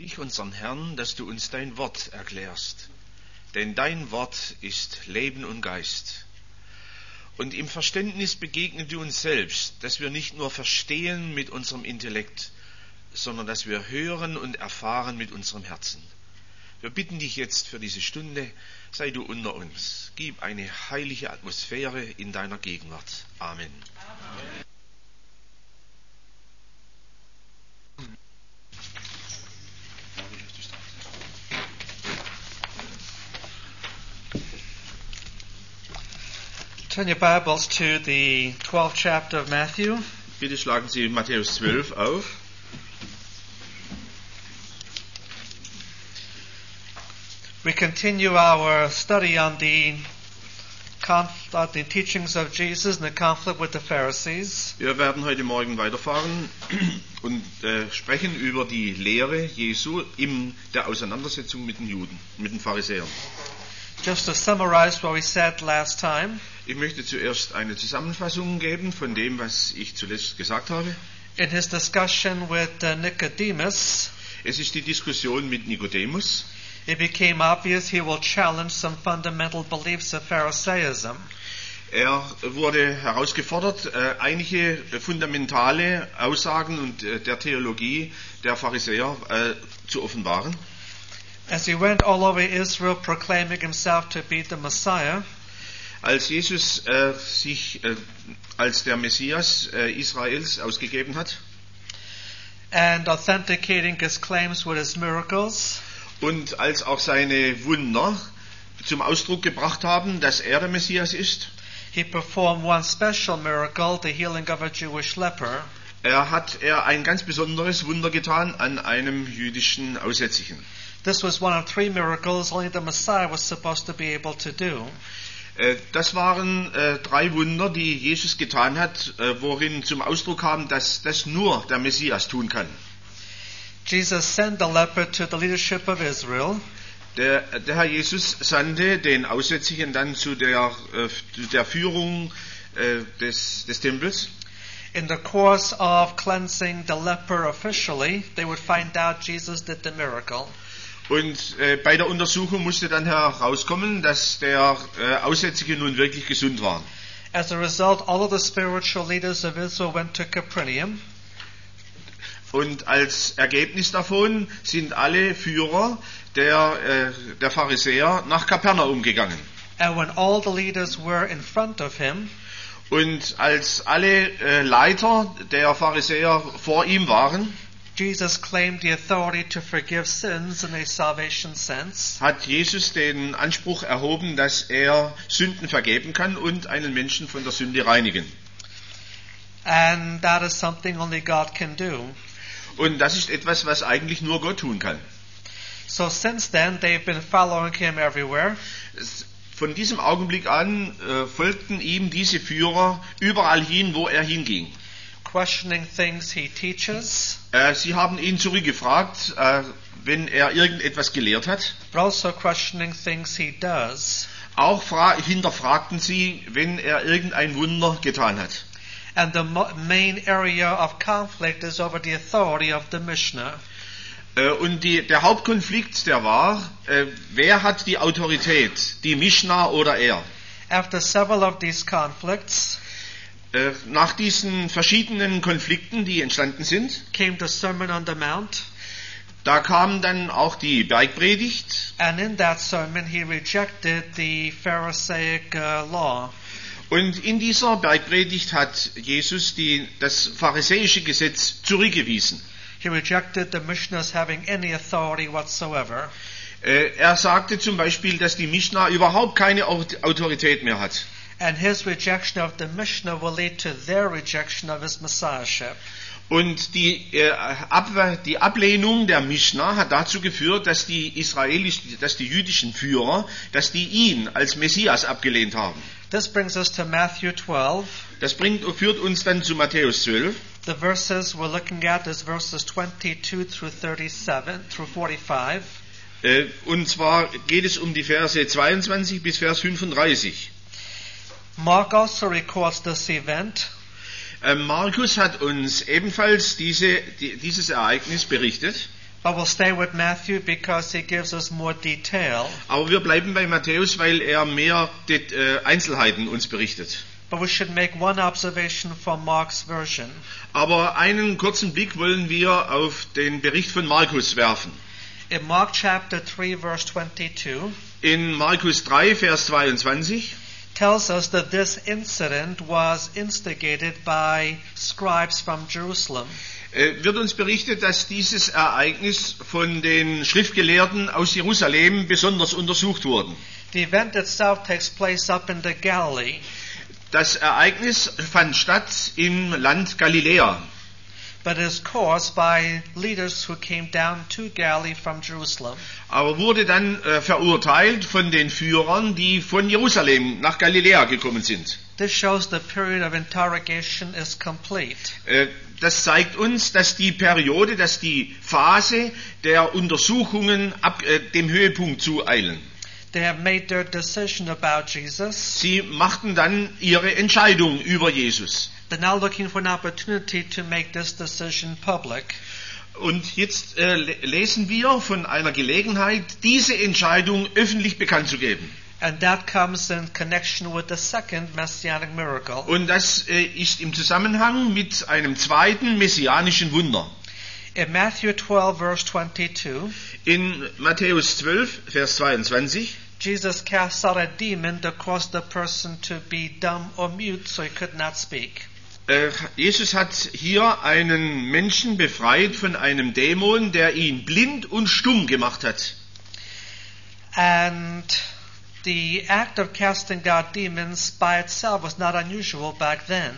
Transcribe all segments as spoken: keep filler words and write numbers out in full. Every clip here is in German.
dich, unseren Herrn, dass du uns dein Wort erklärst. Denn dein Wort ist Leben und Geist. Und im Verständnis begegnen du uns selbst, dass wir nicht nur verstehen mit unserem Intellekt, sondern dass wir hören und erfahren mit unserem Herzen. Wir bitten dich jetzt für diese Stunde, sei du unter uns. Gib eine heilige Atmosphäre in deiner Gegenwart. Amen. Amen. Turn your Bibles to the twelfth chapter of Matthew. Bitte schlagen Sie Matthäus zwölf auf. We continue our study on the, conf- on the teachings of Jesus and the conflict with the Pharisees. Wir werden heute Morgen weiterfahren und äh, sprechen über die Lehre Jesu in der Auseinandersetzung mit den Juden, mit den Pharisäern. Just to summarize what we said last time. Ich möchte zuerst eine Zusammenfassung geben von dem, was ich zuletzt gesagt habe. In his discussion with uh, Nicodemus, es ist die Diskussion mit Nikodemus. It became obvious he will challenge some fundamental beliefs of Pharisaism. Er wurde herausgefordert, äh, einige fundamentale Aussagen und äh, der Theologie der Pharisäer äh, zu offenbaren. As he went all over Israel proclaiming himself to be the Messiah, als Jesus äh, sich äh, als der Messias äh, Israels ausgegeben hat and authenticating his claims with his miracles, und als auch seine Wunder zum Ausdruck gebracht haben, dass er der Messias ist, he performed one special miracle, the healing of a Jewish leper. Er hat er ein ganz besonderes Wunder getan an einem jüdischen Aussätzigen. This was one of three miracles only the Messiah was supposed to be able to do. Das waren äh, drei Wunder, die Jesus getan hat, äh, worin zum Ausdruck kam, dass das nur der Messias tun kann. Jesus sent the leper to the leadership of Israel. Der, der Herr Jesus sandte den Aussätzigen dann zu der, äh, der Führung äh, des, des Tempels. In the course of cleansing the leper officially, they would find out Jesus did the miracle. Und äh, bei der Untersuchung musste dann herauskommen, dass der äh, Aussätzige nun wirklich gesund war. As a result, all of the spiritual leaders of Israel went to Capernaum. Und als Ergebnis davon sind alle Führer der, äh, der Pharisäer nach Kapernaum gegangen. And when all the leaders were in front of him, und als alle äh, Leiter der Pharisäer vor ihm waren, Jesus claimed the authority to forgive sins in a salvation sense. Hat Jesus den Anspruch erhoben, dass er Sünden vergeben kann und einen Menschen von der Sünde reinigen. And that is something only God can do. Und das ist etwas, was eigentlich nur Gott tun kann. So since then they've been following him everywhere. Von diesem Augenblick an äh, folgten ihm diese Führer überall hin, wo er hinging. Questioning things he teaches. Äh, sie haben ihn zurückgefragt, äh, wenn er irgendetwas gelehrt hat. But also questioning things he does. Auch fra- hinterfragten sie, wenn er irgendein Wunder getan hat. And the mo- main area of conflict is over the authority of the Mishnah. Äh, und die, der Hauptkonflikt, der war, äh, wer hat die Autorität, die Mishnah oder er? After several of these conflicts, Äh, nach diesen verschiedenen Konflikten, die entstanden sind, came the Sermon on the Mount. Da kam dann auch die Bergpredigt. And in that sermon he rejected the Pharisaic uh, law. Und in dieser Bergpredigt hat Jesus die, das pharisäische Gesetz zurückgewiesen. He rejected the Mishnahs having any authority whatsoever. Äh, er sagte zum Beispiel, dass die Mishnah überhaupt keine Autorität mehr hat. And his rejection of the Mishnah will lead to their rejection of his Messiahship. Und die, äh, Ab- die Ablehnung der Mishnah hat dazu geführt, dass die israelischen, dass die jüdischen Führer, dass die ihn als Messias abgelehnt haben. This brings us to Matthew twelve. Das bringt, führt uns dann zu Matthäus zwölf. The verses we're looking at is verses twenty-two through thirty-seven through forty-five. Äh, und zwar geht es um die Verse zweiundzwanzig bis Vers fünfunddreißig. Mark also records this event. Äh, Markus hat uns ebenfalls diese, die, dieses Ereignis berichtet. But we'll stay with Matthew because he gives us more detail. Aber wir bleiben bei Matthäus, weil er mehr Det- äh, Einzelheiten uns berichtet. But we should make one observation from Mark's version. Aber einen kurzen Blick wollen wir auf den Bericht von Markus werfen. In Mark chapter three, verse twenty-two, In Markus drei, Vers zweiundzwanzig tells us that this incident was instigated by scribes from Jerusalem. äh, wird uns berichtet, dass dieses Ereignis von den Schriftgelehrten aus Jerusalem besonders untersucht wurde. The event itself takes place up in the Galilee. Das Ereignis fand statt im Land Galiläa, But it is caused by leaders who came down to Galilee from Jerusalem. aber wurde dann äh, verurteilt von den Führern, die von Jerusalem nach Galiläa gekommen sind. This shows the period of interrogation is complete. Äh, Das zeigt uns, dass die Periode, dass die Phase der Untersuchungen ab äh, dem Höhepunkt zueilen. They have made their decision about Jesus. Sie machten dann ihre Entscheidung über Jesus. They're now looking for an opportunity to make this decision public. Und jetzt äh, le- lesen wir von einer Gelegenheit, diese Entscheidung öffentlich bekannt zu geben. And that comes in connection with the second messianic miracle. Und das äh, ist im Zusammenhang mit einem zweiten messianischen Wunder. In Matthew twelve, verse twenty-two, In Matthäus zwölf, Vers zweiundzwanzig, Jesus cast out a demon that caused the person to be dumb or mute so he could not speak. äh, Jesus hat hier einen Menschen befreit von einem Dämon, der ihn blind und stumm gemacht hat. And the act of casting out demons by itself was not unusual back then.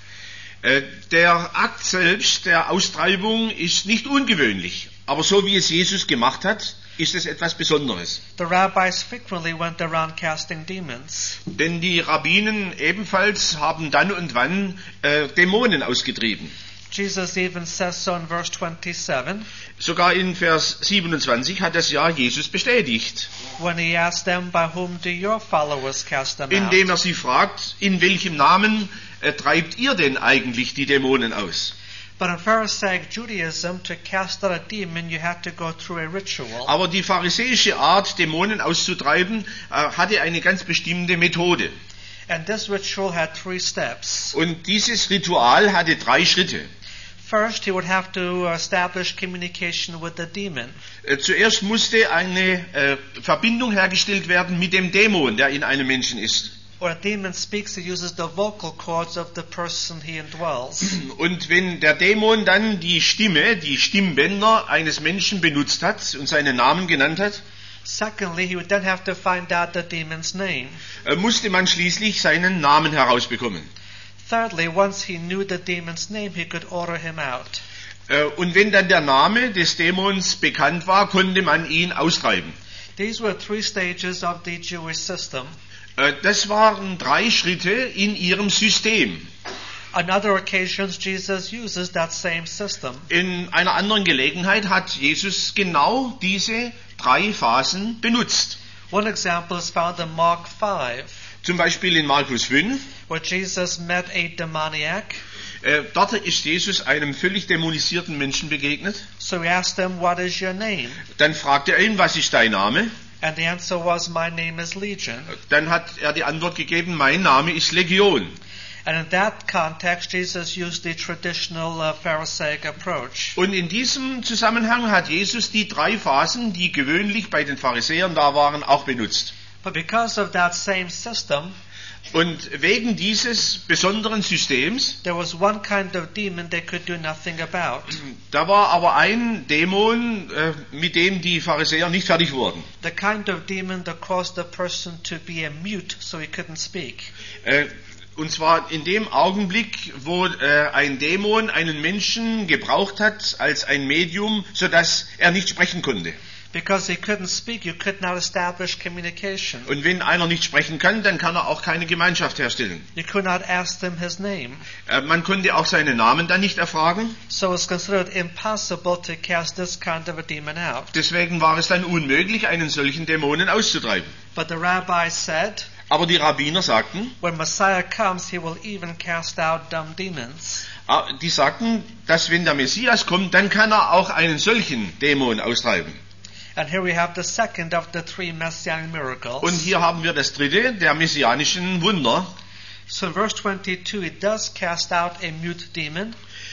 Äh, Der Akt selbst der Austreibung ist nicht ungewöhnlich, aber so wie es Jesus gemacht hat, ist es etwas Besonderes. The rabbis frequently went around casting demons. Denn die Rabbinen ebenfalls haben dann und wann äh, Dämonen ausgetrieben. Jesus even says so in verse twenty-seven Sogar in Vers siebenundzwanzig hat das ja Jesus bestätigt, when he asked them, by whom do your followers cast them out? indem er sie fragt, in welchem Namen äh, treibt ihr denn eigentlich die Dämonen aus? But in Pharisaic Judaism, to cast out a demon, you had to go through a ritual. Aber die pharisäische Art, Dämonen auszutreiben, äh, hatte eine ganz bestimmte Methode. And this ritual had three steps. Und dieses Ritual hatte drei Schritte. First, he would have to establish communication with the demon. Äh, Zuerst musste eine äh, Verbindung hergestellt werden mit dem Dämon, der in einem Menschen ist. When a demon speaks, he uses the vocal cords of the person he indwells. Und wenn der Dämon dann die Stimme, die Stimmbänder eines Menschen benutzt hat und seinen Namen genannt hat, Secondly, he would then have to find out the demon's name. äh, musste man schließlich seinen Namen herausbekommen. Thirdly, once he knew the demon's name, he could order him out. Äh, Und wenn dann der Name des Dämons bekannt war, konnte man ihn austreiben. These were three stages of the Jewish system. Äh, Das waren drei Schritte in ihrem System. On other occasions, Jesus uses that same system. In einer anderen Gelegenheit hat Jesus genau diese drei Phasen benutzt. One example is found in Mark five, Zum Beispiel in Markus fünf. where Jesus met a demoniac. Äh, dort ist Jesus einem völlig dämonisierten Menschen begegnet. So he asked him, "What is your name?" Dann fragte er ihn, was ist dein Name? And the answer was, "My name is Legion." Dann hat er die Antwort gegeben, mein Name ist Legion. And in that context, Jesus used the traditional uh, Pharisaic approach. Und in diesem Zusammenhang hat Jesus die drei Phasen, die gewöhnlich bei den Pharisäern da waren, auch benutzt. But because of that same system, Und wegen dieses besonderen Systems, there was one kind of demon they could do nothing about. da war aber ein Dämon, äh, mit dem die Pharisäer nicht fertig wurden. The kind of demon that caused the person to be a mute so he couldn't speak. Äh, Und zwar in dem Augenblick, wo äh, ein Dämon einen Menschen gebraucht hat als ein Medium, sodass er nicht sprechen konnte. Because he couldn't speak, you could not establish communication. Und wenn einer nicht sprechen kann, dann kann er auch keine Gemeinschaft herstellen. You could not ask them his name. Äh, man konnte auch seinen Namen dann nicht erfragen. So it's considered impossible to cast this kind of a demon out. Deswegen war es dann unmöglich, einen solchen Dämonen auszutreiben. But the rabbi said, Aber die Rabbiner sagten, when Messiah comes, he will even cast out dumb demons. Die sagten, dass wenn der Messias kommt, dann kann er auch einen solchen Dämon austreiben. And here we have the second of the three messianic miracles. Und hier haben wir das dritte der messianischen Wunder. So in verse twenty-two, it does cast out a mute demon.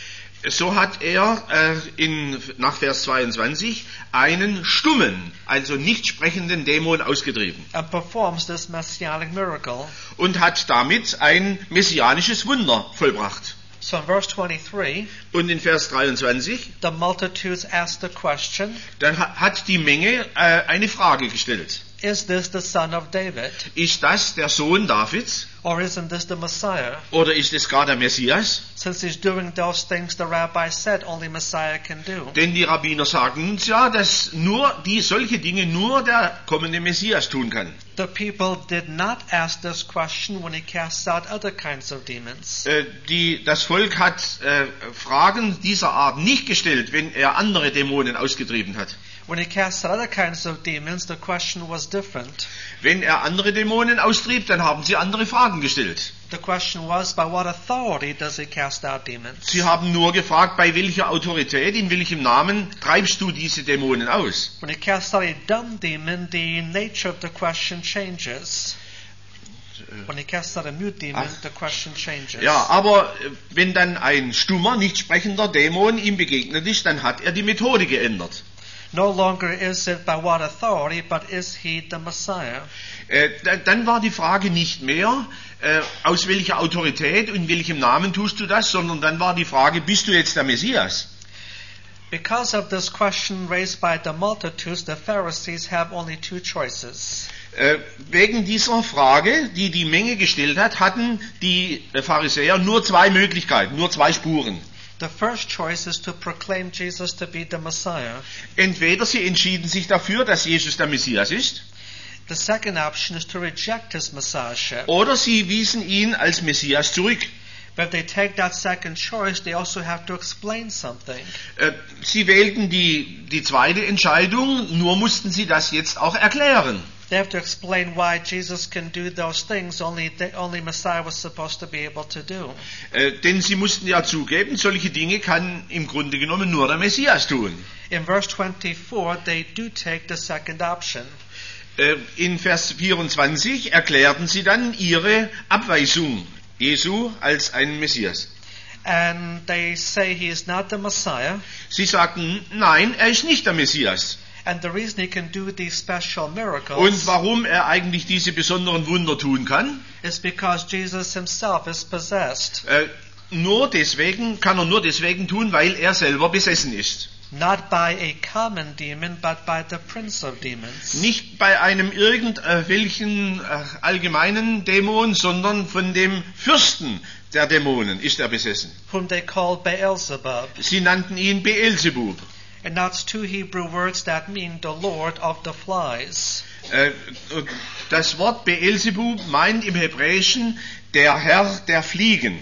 So hat er äh, in, nach Vers zweiundzwanzig einen stummen, also nicht sprechenden Dämon ausgetrieben. And performs this messianic miracle. Und hat damit ein messianisches Wunder vollbracht. So in verse twenty-three, und in Vers dreiundzwanzig, the multitudes asked the question, dann hat die Menge äh, eine Frage gestellt. Is this the son of David? Ist das der Sohn Davids? Or isn't this the Messiah? Oder ist es gar der Messias? Since he's doing those things the rabbi said only Messiah can do. Denn die Rabbiner sagen uns ja, dass nur die solche Dinge nur der kommende Messias tun kann. The people did not ask this question when he casts out other kinds of demons. Äh, die, das Volk hat äh, Fragen dieser Art nicht gestellt, wenn er andere Dämonen ausgetrieben hat. When he cast out other kinds of demons, the question was different. Wenn er andere Dämonen austrieb, dann haben sie andere Fragen gestellt. The question was, by what authority does he cast out demons? Sie haben nur gefragt, bei welcher Autorität, in welchem Namen treibst du diese Dämonen aus? When he casts out a dumb demon, the nature of the question changes. When he casts out a mute demon, the question changes. Ja, aber wenn dann ein stummer, nicht sprechender Dämon ihm begegnet ist, dann hat er die Methode geändert. No longer is it by what authority, but is he the Messiah? Äh, dann war die Frage nicht mehr, äh, aus welcher Autorität und in welchem Namen tust du das, sondern dann war die Frage, bist du jetzt der Messias? Because of this question raised by the multitudes, the Pharisees have only two choices. Äh, wegen dieser Frage, die die Menge gestellt hat, hatten die Pharisäer nur zwei Möglichkeiten, nur zwei Spuren. The first choice is to proclaim Jesus to be the Messiah. Entweder sie entschieden sich dafür, dass Jesus der Messias ist, The second option is to reject his messiahship. oder sie wiesen ihn als Messias zurück. But if they take that second choice, they also have to explain something. Äh, sie wählten die, die zweite Entscheidung, nur mussten sie das jetzt auch erklären. They have to explain why Jesus can do those things only the, only Messiah was supposed to be able to do. Äh, denn sie mussten ja zugeben, solche Dinge kann im Grunde genommen nur der Messias tun. In verse twenty-four, they do take the second option. Äh, in Vers vierundzwanzig erklärten sie dann ihre Abweisung Jesu als einen Messias. And they say he is not the Messiah. Sie sagten, nein, er ist nicht der Messias. And the reason he can do these special miracles Und warum er eigentlich diese besonderen Wunder tun kann? is because Jesus himself is possessed. Äh, nur deswegen, kann er nur deswegen tun, weil er selber besessen ist. Not by a common demon, but by the prince of demons. Nicht bei einem irgendwelchen äh, allgemeinen Dämon, sondern von dem Fürsten der Dämonen ist er besessen. Whom they call Beelzebub. Sie nannten ihn Beelzebub. And that's two Hebrew words that mean the Lord of the flies. Äh, das Wort Beelzebub meint im Hebräischen der Herr der Fliegen.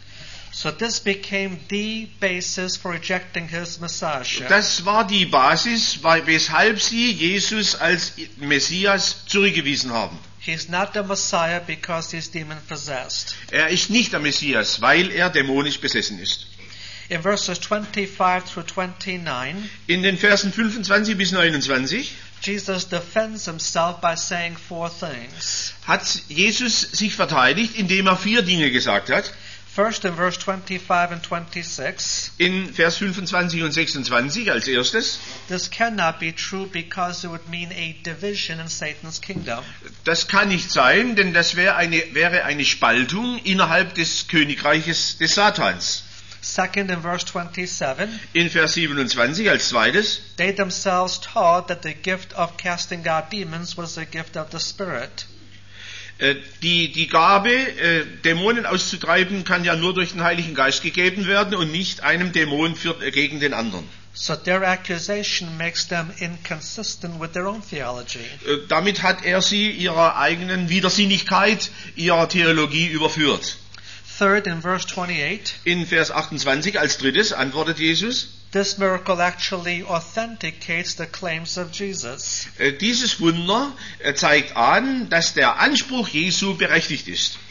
So this became the basis for rejecting his messiahship. Das war die Basis, weshalb sie Jesus als Messias zurückgewiesen haben. He's not the Messiah because he's demon possessed. Er ist nicht der Messias, weil er dämonisch besessen ist. In verses twenty-five through twenty-nine, In den Versen fünfundzwanzig bis neunundzwanzig Jesus defends himself by saying four things. hat Jesus sich verteidigt, indem er vier Dinge gesagt hat. First, in verse twenty-five and twenty-six, In Vers fünfundzwanzig und sechsundzwanzig als erstes. this cannot be true because it would mean a division in Satan's kingdom. Das kann nicht sein, denn das wäre eine, wäre eine Spaltung innerhalb des Königreiches des Satans. Second, in verse twenty-seven, In Vers siebenundzwanzig als zweites. they themselves taught that the gift of casting out demons was the gift of the Spirit. Äh, Die, die Gabe, äh, Dämonen auszutreiben, kann ja nur durch den Heiligen Geist gegeben werden und nicht einem Dämon für, äh, gegen den anderen. So their accusation makes them inconsistent with their own theology. Äh, Damit hat er sie ihrer eigenen Widersinnigkeit, ihrer Theologie überführt. Third, in verse twenty-eight, In Vers achtundzwanzig als drittes antwortet Jesus, this miracle actually authenticates the claims of Jesus. äh, dieses Wunder äh, zeigt an, dass der Anspruch Jesu berechtigt ist.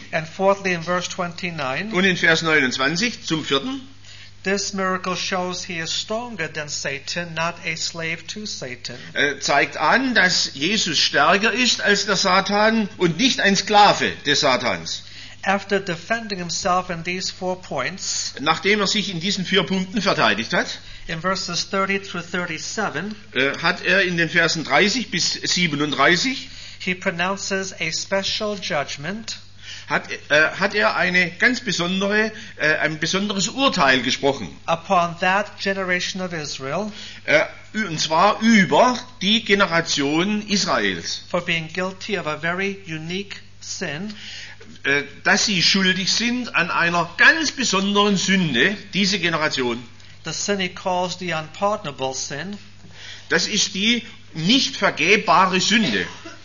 And fourthly, in verse twenty-nine, Und in Vers neunundzwanzig zum vierten. this miracle shows he is stronger than Satan, not a slave to Satan. Äh, zeigt an, dass Jesus stärker ist als der Satan und nicht ein Sklave des Satans. After defending himself in these four points, Nachdem er sich in diesen vier Punkten verteidigt hat, in verses thirty through thirty-seven, äh, hat er in den Versen dreißig bis siebenunddreißig he pronounces a special judgment hat, äh, hat er eine ganz besondere, äh, ein besonderes Urteil gesprochen. upon that generation of Israel Äh, und zwar über die Generation Israels. for being guilty of a very unique sin, Äh, dass sie schuldig sind an einer ganz besonderen Sünde, diese Generation. the sin he calls the unpardonable sin, Das ist die nicht vergebbare Sünde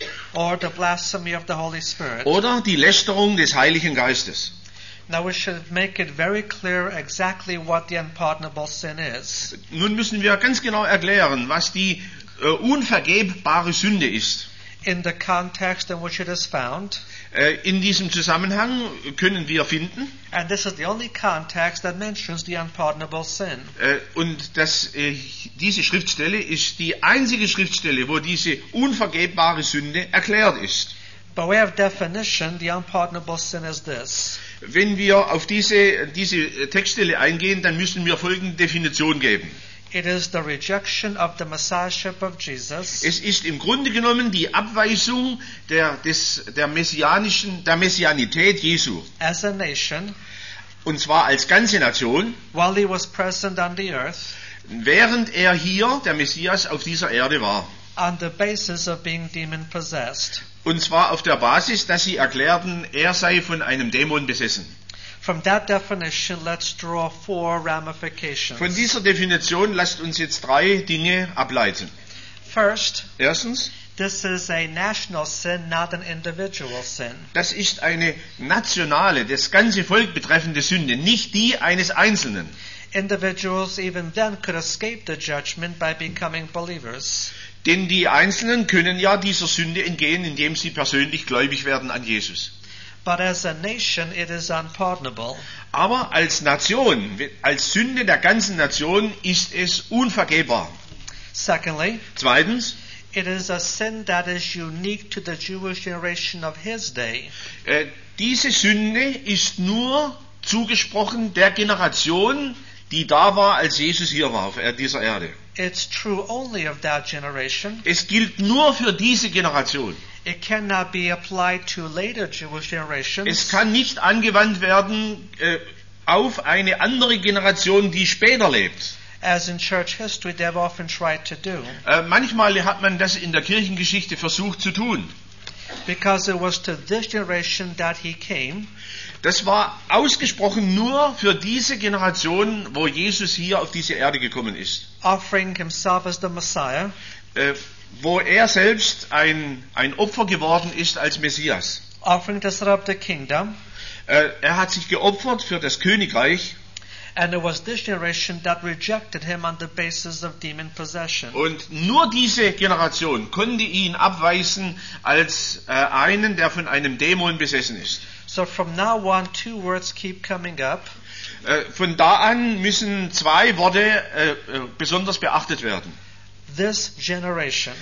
or the blasphemy of the Holy Spirit. oder die Lästerung des Heiligen Geistes. Now we should make it very clear exactly what the unpardonable sin is. Nun müssen wir ganz genau erklären, was die äh, unvergebbare Sünde ist. In the context in which it is found, Äh, in diesem Zusammenhang können wir finden, and this is the only context that mentions the unpardonable sin. äh, und das, äh, diese Schriftstelle ist die einzige Schriftstelle, wo diese unvergebbare Sünde erklärt ist. By way of definition, the unpardonable sin is this: Wenn wir auf diese, diese Textstelle eingehen, dann müssen wir folgende Definition geben. it is the rejection of the Messiahship of Jesus Es ist im Grunde genommen die Abweisung der, des, der, messianischen, der Messianität Jesu. as a nation Und zwar als ganze Nation, while he was present on the earth, während er hier, der Messias, auf dieser Erde war. on the basis of being demon possessed. Und zwar auf der Basis, dass sie erklärten, er sei von einem Dämon besessen. From that definition, let's draw four ramifications. Von dieser Definition lasst uns jetzt drei Dinge ableiten. First, Erstens, this is a national sin, not an individual sin. das ist eine nationale, das ganze Volk betreffende Sünde, nicht die eines Einzelnen. Individuals even then could escape the judgment by becoming believers. Denn die Einzelnen können ja dieser Sünde entgehen, indem sie persönlich gläubig werden an Jesus. But as a nation, it is unpardonable. Aber als Nation, als Sünde der ganzen Nation ist es unvergebbar. Secondly, Zweitens, it is a sin that is unique to the Jewish generation of his day. äh, diese Sünde ist nur zugesprochen der Generation, die da war, als Jesus hier war auf dieser Erde. It's true only of that generation. Es gilt nur für diese Generation. It cannot be applied to later Jewish Es generations. kann nicht angewandt werden äh, auf eine andere Generation, die später lebt. As in church history, they have often tried to do. Äh, manchmal hat man das in der Kirchengeschichte versucht zu tun. Because it was to this generation that he came, Das war ausgesprochen nur für diese Generation, wo Jesus hier auf diese Erde gekommen ist. offering himself as the Messiah, Äh, wo er selbst ein, ein Opfer geworden ist als Messias. offering to set up the kingdom, Äh, er hat sich geopfert für das Königreich and it was this generation that rejected him on the basis of demon possession. und nur diese Generation konnte ihn abweisen als äh, einen, der von einem Dämon besessen ist. So from now on, two words keep coming up. Äh, von da an müssen zwei Worte äh, äh, besonders beachtet werden. This generation,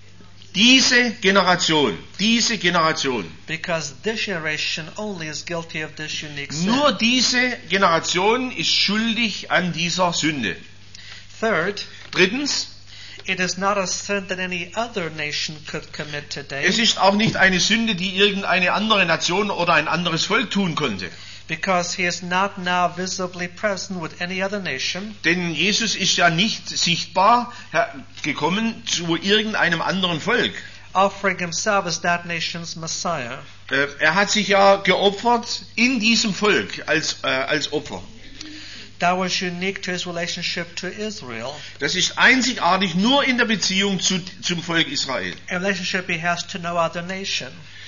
Diese Generation, diese Generation. because this generation only is guilty of this unique sin. Nur diese Generation ist schuldig an dieser Sünde. Third, Drittens, it is not a sin that any other nation could commit today, es ist auch nicht eine Sünde, die irgendeine andere Nation oder ein anderes Volk tun konnte. because he is not now visibly present with any other nation, Denn Jesus ist ja nicht sichtbar gekommen zu irgendeinem anderen Volk. offering himself as that nation's Messiah. Äh, Er hat sich ja geopfert in diesem Volk als, äh, als Opfer. That was unique to his relationship to Israel, Das ist einzigartig nur in der Beziehung zu, zum Volk Israel. a relationship he has to no other nation.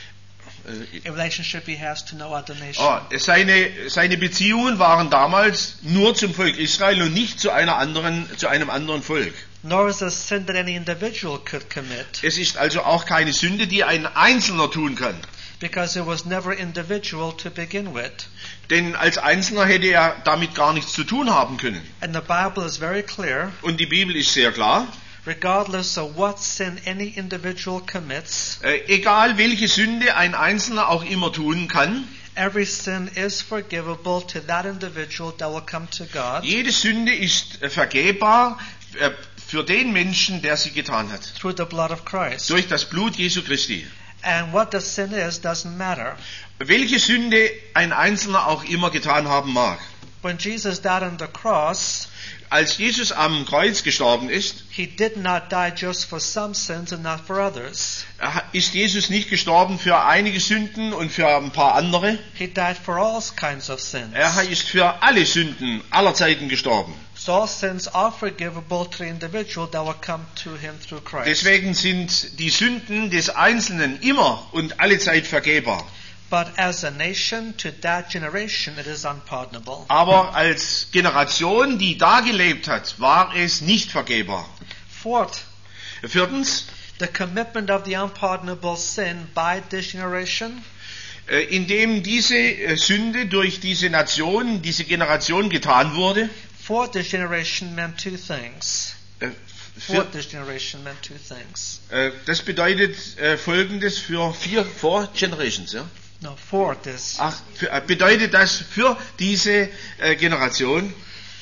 Äh, A relationship he has to no other nation. Oh, seine, seine Beziehungen waren damals nur zum Volk Israel und nicht zu einer anderen, zu einem anderen Volk. Nor is a sin that any individual could commit, Es ist also auch keine Sünde, die ein Einzelner tun kann. because it was never individual to begin with. Denn als Einzelner hätte er damit gar nichts zu tun haben können. And the Bible is very clear, Und die Bibel ist sehr klar. regardless of what sin any individual commits, Äh, egal welche Sünde ein Einzelner auch immer tun kann, every sin is forgivable to that individual that will come to God jede Sünde ist äh, vergebbar äh, für den Menschen, der sie getan hat. through the blood of Christ. Durch das Blut Jesu Christi. And what the sin is doesn't matter. Welche Sünde ein Einzelner auch immer getan haben mag. When Jesus died on the cross, Als Jesus am Kreuz gestorben ist, he did not die just for some sins and not for others. ist Jesus nicht gestorben für einige Sünden und für ein paar andere. He died for all kinds of sins. Er ist für alle Sünden aller Zeiten gestorben. So all sins are forgivable to the individual that will come to him through Christ. Deswegen sind die Sünden des Einzelnen immer und alle Zeit vergebbar. But as a nation, to that generation, it is unpardonable. Aber als Generation, die da gelebt hat, war es nicht vergebbar. Fourth, Viertens, the commitment of the unpardonable sin by this generation äh, indem diese äh, Sünde durch diese Nation, diese Generation getan wurde, for this generation meant two things. äh, For für, this generation meant two things. äh, das bedeutet äh, Folgendes für vier, four generations, ja? No, for this. Ach, für, äh, bedeutet das für diese äh, Generation,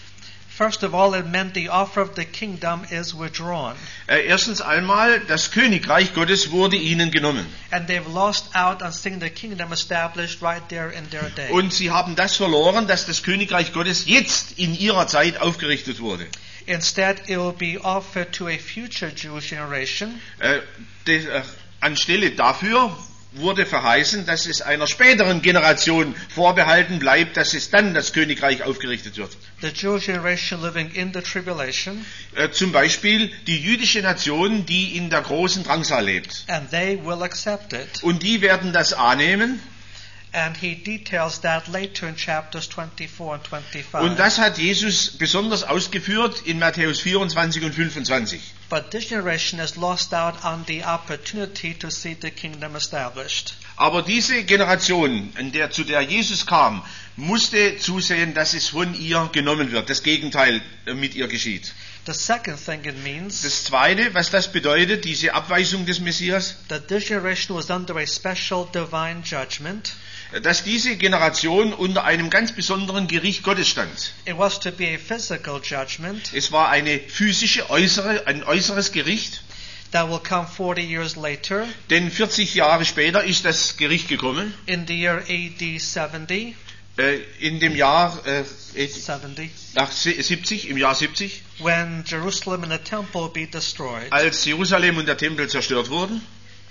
First of all, it meant the offer of the kingdom is withdrawn. äh, erstens einmal, das Königreich Gottes wurde ihnen genommen. And they've lost out on seeing the kingdom established right there in their day. Und sie haben das verloren, dass das Königreich Gottes jetzt in ihrer Zeit aufgerichtet wurde. Instead, it will be offered to a future Jewish generation. Äh, de, äh, anstelle dafür wurde verheißen, dass es einer späteren Generation vorbehalten bleibt, dass es dann das Königreich aufgerichtet wird. The Jewish generation living in the tribulation, Äh, zum Beispiel die jüdische Nation, die in der großen Drangsal lebt. and they will accept it. Und die werden das annehmen. And he details that later in chapters twenty-four and twenty-five. Und das hat Jesus besonders ausgeführt in Matthäus vierundzwanzig und fünfundzwanzig. But this generation has lost out on the opportunity to see the kingdom established. Aber diese Generation, in der, zu der Jesus kam, musste zusehen, dass es von ihr genommen wird. Das Gegenteil äh, mit ihr geschieht. The second thing it means Das Zweite, was das bedeutet, diese Abweisung des Messias, that this generation was under a special divine judgment. dass diese Generation unter einem ganz besonderen Gericht Gottes stand. It was to be a physical judgment Es war eine physische, äußere, ein äußeres Gericht, that will come forty years later denn vierzig Jahre später ist das Gericht gekommen, in the year A D seventy. äh, in dem Jahr äh, seventy, nach siebzig, im Jahr siebzig, when Jerusalem and the temple be destroyed. als Jerusalem und der Tempel zerstört wurden.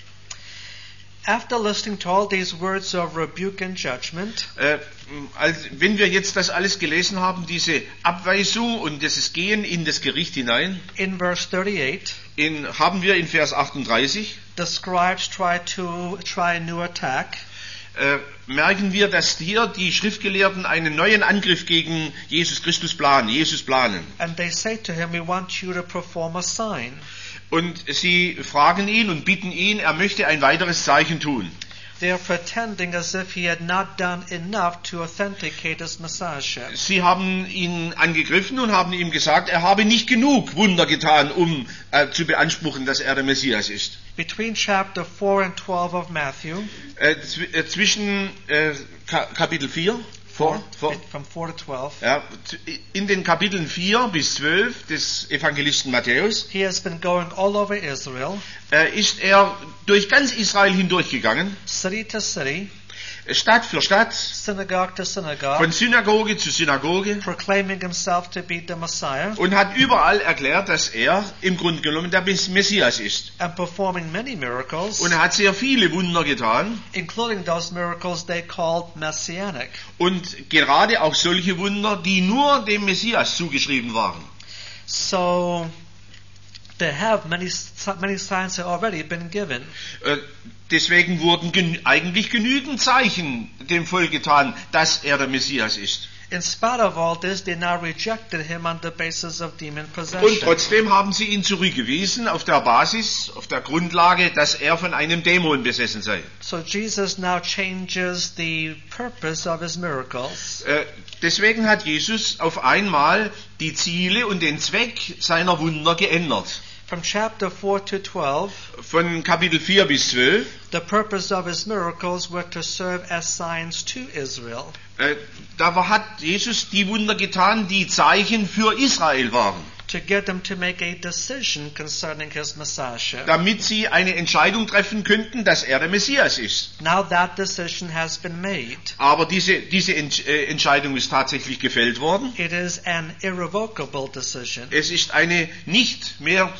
After listening to all these words of rebuke and judgment, Äh, als, wenn wir jetzt das alles gelesen haben, diese Abweisung und dieses Gehen in das Gericht hinein, in verse thirty-eight, in, haben wir in Vers achtunddreißig, the scribes try to try a new attack. äh, merken wir, dass hier die Schriftgelehrten einen neuen Angriff gegen Jesus Christus planen, Jesus planen. And they say to him, we want you to perform a sign. Und sie fragen ihn und bitten ihn, er möchte ein weiteres Zeichen tun. They are pretending as if he had not done enough to authenticate his messiahship. Sie haben ihn angegriffen und haben ihm gesagt, er habe nicht genug Wunder getan, um äh, zu beanspruchen, dass er der Messias ist. Between chapter four and twelve of Matthew, Äh, zw- äh, zwischen äh, Ka- Kapitel vier, vor, vor, from four to twelve, ja, z- in den Kapiteln vier bis zwölf des Evangelisten Matthäus, he has been going all over Israel, äh, ist er durch ganz Israel hindurchgegangen, city to city, Stadt für Stadt, synagogue to synagogue, von Synagoge zu Synagoge, proclaiming himself to be the Messiah, und hat überall erklärt, dass er im Grunde genommen der Messias ist. and performing many miracles, Und er hat sehr viele Wunder getan including those miracles they called messianic. und gerade auch solche Wunder, die nur dem Messias zugeschrieben waren. So they have many many signs have already been given. Äh, Deswegen wurden gen- eigentlich genügend Zeichen dem Volk getan, dass er der Messias ist. In spite of all this, they now rejected him on the basis of demon Und possession. trotzdem haben sie ihn zurückgewiesen auf der Basis, auf der Grundlage, dass er von einem Dämon besessen sei. So Jesus now changes the purpose of his miracles. Äh, Deswegen hat Jesus auf einmal die Ziele und den Zweck seiner Wunder geändert. From chapter four to twelve, Von Kapitel vier bis zwölf, the purpose of his miracles were to serve as signs to Israel. äh, da war, hat Jesus die Wunder getan, die Zeichen für Israel waren, To get them to make a decision concerning his messiahship. damit sie eine Entscheidung treffen könnten, dass er der Messias ist. Now that decision has been made. Aber diese, diese Ent, äh, Entscheidung ist tatsächlich gefällt worden. It is an irrevocable decision. Es ist eine nicht mehr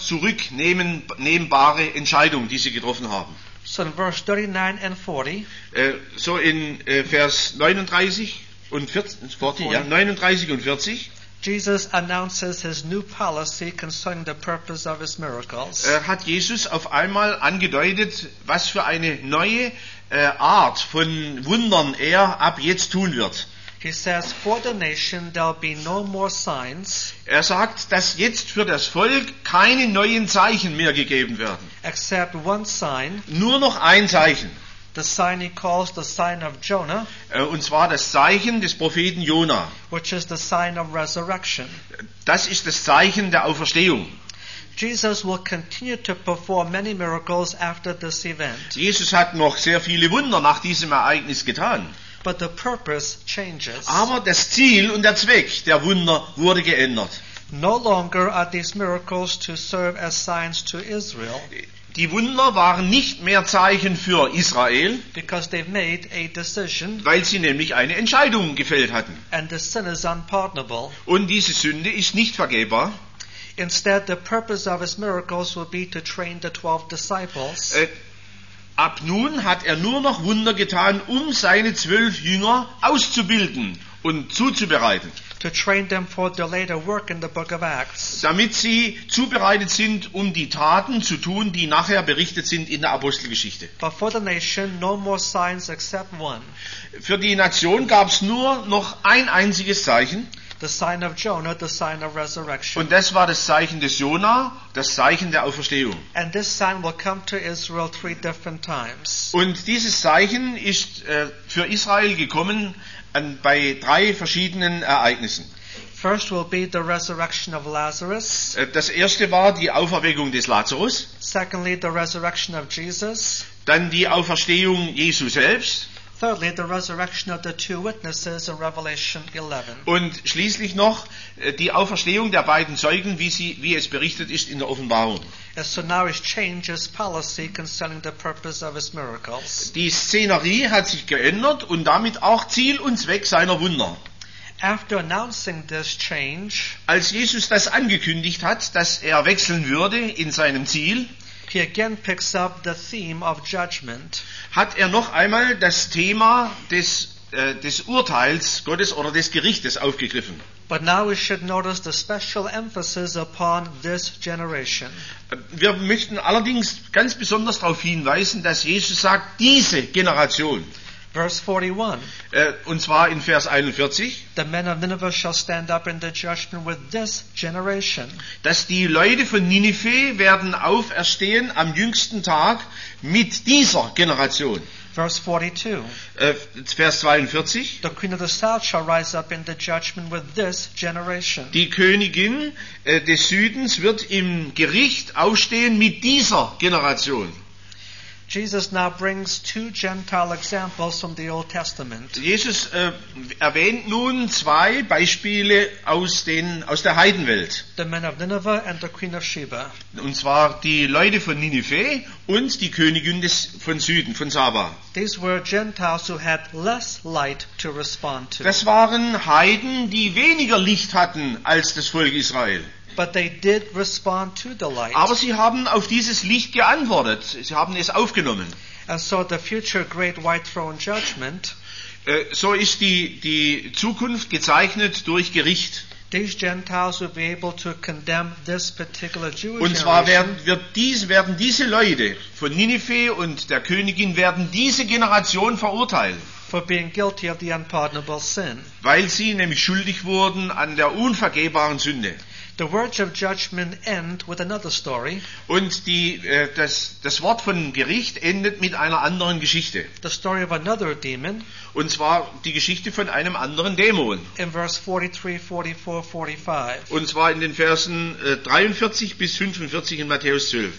zurücknehmbare Entscheidung, die sie getroffen haben. So in verse thirty-nine and forty, Äh, so in äh, Vers neununddreißig und vierzig, vierzig, ja, neununddreißig und vierzig Jesus announces his new policy concerning the purpose of his miracles. äh, hat Jesus auf einmal angedeutet, was für eine neue äh, Art von Wundern er ab jetzt tun wird. He says, for the nation there'll be no more signs Er sagt, dass jetzt für das Volk keine neuen Zeichen mehr gegeben werden. except one sign, Nur noch ein Zeichen. the sign he calls the sign of Jonah, Äh, und zwar das Zeichen des Propheten Jona. which is the sign of resurrection. Das ist das Zeichen der Auferstehung. Jesus will continue to perform many miracles after this event, Jesus hat noch sehr viele Wunder nach diesem Ereignis getan. but the purpose changes. Aber das Ziel und der Zweck der Wunder wurde geändert. No longer are these miracles to serve as signs to Israel, Die Wunder waren nicht mehr Zeichen für Israel, because they've made a decision, weil sie nämlich eine Entscheidung gefällt hatten. and the sin is unpardonable. Und diese Sünde ist nicht vergebbar. Instead, the purpose of his miracles will be to train the twelve disciples Äh, ab nun hat er nur noch Wunder getan, um seine zwölf Jünger auszubilden und zuzubereiten, to train them for their later work in the book of Acts. damit sie zubereitet sind, um die Taten zu tun, die nachher berichtet sind in der Apostelgeschichte. But for the nation, no more signs except one, Für die Nation gab es nur noch ein einziges Zeichen, the sign of Jonah, the sign of resurrection. und das war das Zeichen des Jona, das Zeichen der Auferstehung. And this sign will come to Israel three different times. Und dieses Zeichen ist äh, für Israel gekommen an, bei drei verschiedenen Ereignissen. First will be the resurrection of Lazarus. Äh, das erste war die Auferweckung des Lazarus, Secondly, the resurrection of Jesus. dann die Auferstehung Jesu selbst Thirdly, the resurrection of the two witnesses in Revelation eleven. und schließlich noch äh, die Auferstehung der beiden Zeugen, wie, sie, wie es berichtet ist in der Offenbarung. And so now he's changed his policy concerning the purpose of his miracles. Die Szenerie hat sich geändert und damit auch Ziel und Zweck seiner Wunder. After announcing this change, Als Jesus das angekündigt hat, dass er wechseln würde in seinem Ziel, he again picks up the theme of judgment. hat er noch einmal das Thema des, äh, des Urteils Gottes oder des Gerichtes aufgegriffen. But now we should notice the special emphasis upon this generation. Wir möchten allerdings ganz besonders darauf hinweisen, dass Jesus sagt, diese Generation, Verse forty-one, äh, und zwar in Vers einundvierzig, the men of Nineveh shall stand up in the judgment with this generation. dass die Leute von Ninive werden auferstehen am jüngsten Tag mit dieser Generation. Verse forty-two, Äh, Vers zweiundvierzig, the queen of the south shall rise up in the judgment with this generation. die Königin äh, des Südens wird im Gericht aufstehen mit dieser Generation. Jesus now brings two Gentile examples from the Old Testament. Jesus äh, erwähnt nun zwei Beispiele aus, den, aus der Heidenwelt. The men of Nineveh and the queen of Sheba. Und zwar die Leute von Ninive und die Königin des, von Süden, von Saba. These were Gentiles who had less light to respond to. Das waren Heiden, die weniger Licht hatten als das Volk Israel. But they did respond to the light. Aber sie haben auf dieses Licht geantwortet. Sie haben es aufgenommen. And so the future great white throne judgment, Äh, so ist die, die Zukunft gezeichnet durch Gericht. these Gentiles will be able to condemn this particular Jewish Und zwar generation. werden, wird dies, werden diese Leute von Ninive und der Königin werden diese Generation verurteilen. for being guilty of the unpardonable sin. weil sie nämlich schuldig wurden an der unvergehbaren Sünde. The words of judgment end with another story, Und die, äh, das, das Wort von Gericht endet mit einer anderen Geschichte. the story of another demon, Und zwar die Geschichte von einem anderen Dämon. in verse forty-three, forty-four, forty-five. Und zwar in den Versen äh, dreiundvierzig bis fünfundvierzig in Matthäus zwölf.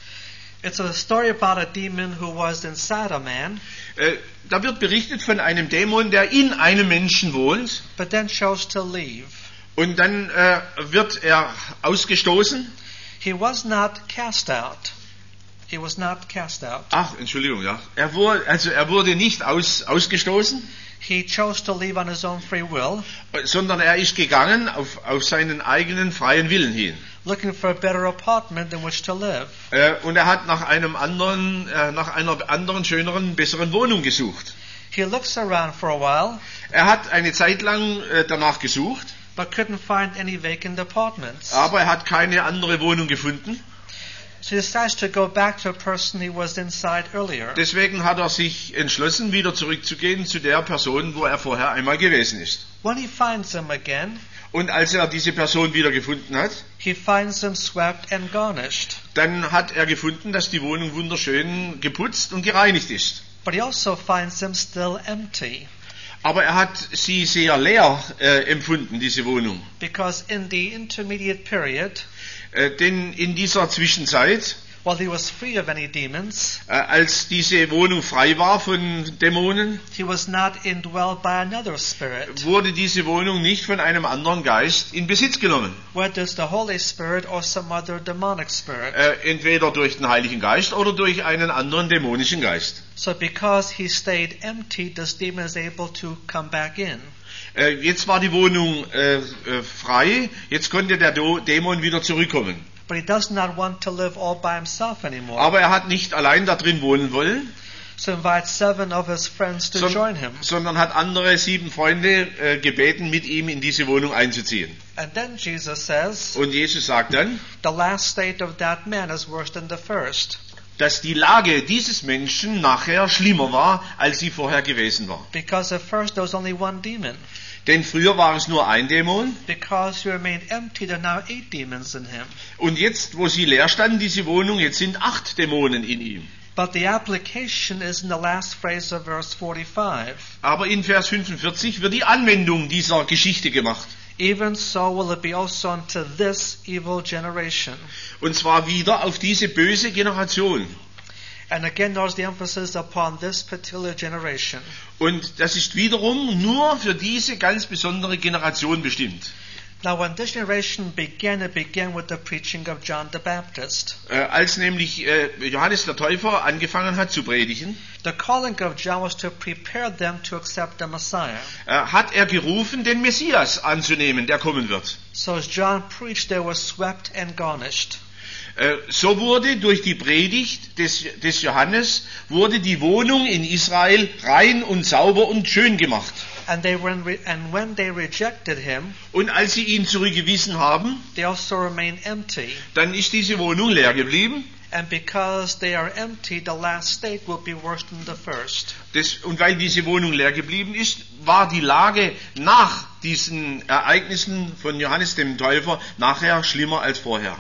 It's a story about a demon who was inside a man, Äh, da wird berichtet von einem Dämon, der in einem Menschen wohnt. but then chose to leave. Und dann äh, wird er ausgestoßen. He was not cast out. He was not cast out. Ach, Entschuldigung, ja. Er wurde, also er wurde nicht aus, ausgestoßen, He chose to leave on his own free will, sondern er ist gegangen auf, auf seinen eigenen freien Willen hin. looking for a better apartment in which to live. Äh, und er hat nach einem anderen, äh, nach einer anderen, schöneren, besseren Wohnung gesucht. He looks around for a while, Er hat eine Zeit lang äh, danach gesucht, but couldn't find any vacant apartments. aber er hat keine andere Wohnung gefunden. So he decides to go back to a person he was inside earlier. Deswegen hat er sich entschlossen, wieder zurückzugehen zu der Person, wo er vorher einmal gewesen ist. When he finds him again, Und als er diese Person wieder gefunden hat, he finds him swept and garnished. dann hat er gefunden, dass die Wohnung wunderschön geputzt und gereinigt ist. But he also finds him still empty, Aber er hat sie sehr leer äh, empfunden, diese Wohnung. because in the intermediate period, Äh, denn in dieser Zwischenzeit, while he was free of any demons, äh, als diese Wohnung frei war von Dämonen, he was not indwelled by another spirit, wurde diese Wohnung nicht von einem anderen Geist in Besitz genommen. whether it's the Holy Spirit or some other demonic spirit. Äh, entweder durch den Heiligen Geist oder durch einen anderen dämonischen Geist. So because he stayed empty, this demon is able to come back in. Äh, jetzt war die Wohnung äh, äh, frei, jetzt konnte der Do- Dämon wieder zurückkommen. But he does not want to live all by himself anymore. Aber er hat nicht allein da drin wohnen wollen, So invites seven of his friends to son- join him. sondern hat andere sieben Freunde äh, gebeten, mit ihm in diese Wohnung einzuziehen. And then Jesus says, Und Jesus sagt dann, the last state of that man is worse than the first, dass die Lage dieses Menschen nachher schlimmer war, als sie vorher gewesen war. because at first there was only one demon. Denn früher war es nur ein Dämon Because he remained empty, there are now eight demons in him. und jetzt, wo sie leer stand, diese Wohnung, jetzt sind acht Dämonen in ihm. But the application is in the last phrase of verse forty-five. Aber in Vers fünfundvierzig wird die Anwendung dieser Geschichte gemacht. Even so will it be also unto this evil generation. Und zwar wieder auf diese böse Generation. And again, notice the emphasis upon this particular generation. Und das ist wiederum nur für diese ganz besondere Generation bestimmt. Now, when this generation began, it began with the preaching of John the Baptist. Äh, als nämlich äh, Johannes der Täufer angefangen hat zu predigen, The calling of John was to prepare them to accept the Messiah. äh, hat er gerufen, den Messias anzunehmen, der kommen wird. So as John preached, they were swept and garnished. Äh, so wurde durch die Predigt des, des Johannes, wurde die Wohnung in Israel rein und sauber und schön gemacht. And they were, in re- and when they rejected him, Und als sie ihn zurückgewiesen haben, they also remained empty. dann ist diese Wohnung leer geblieben. And because they are empty, the last state will be worse than the first. Das, und weil diese Wohnung leer geblieben ist, war die Lage nach diesen Ereignissen von Johannes dem Täufer nachher schlimmer als vorher.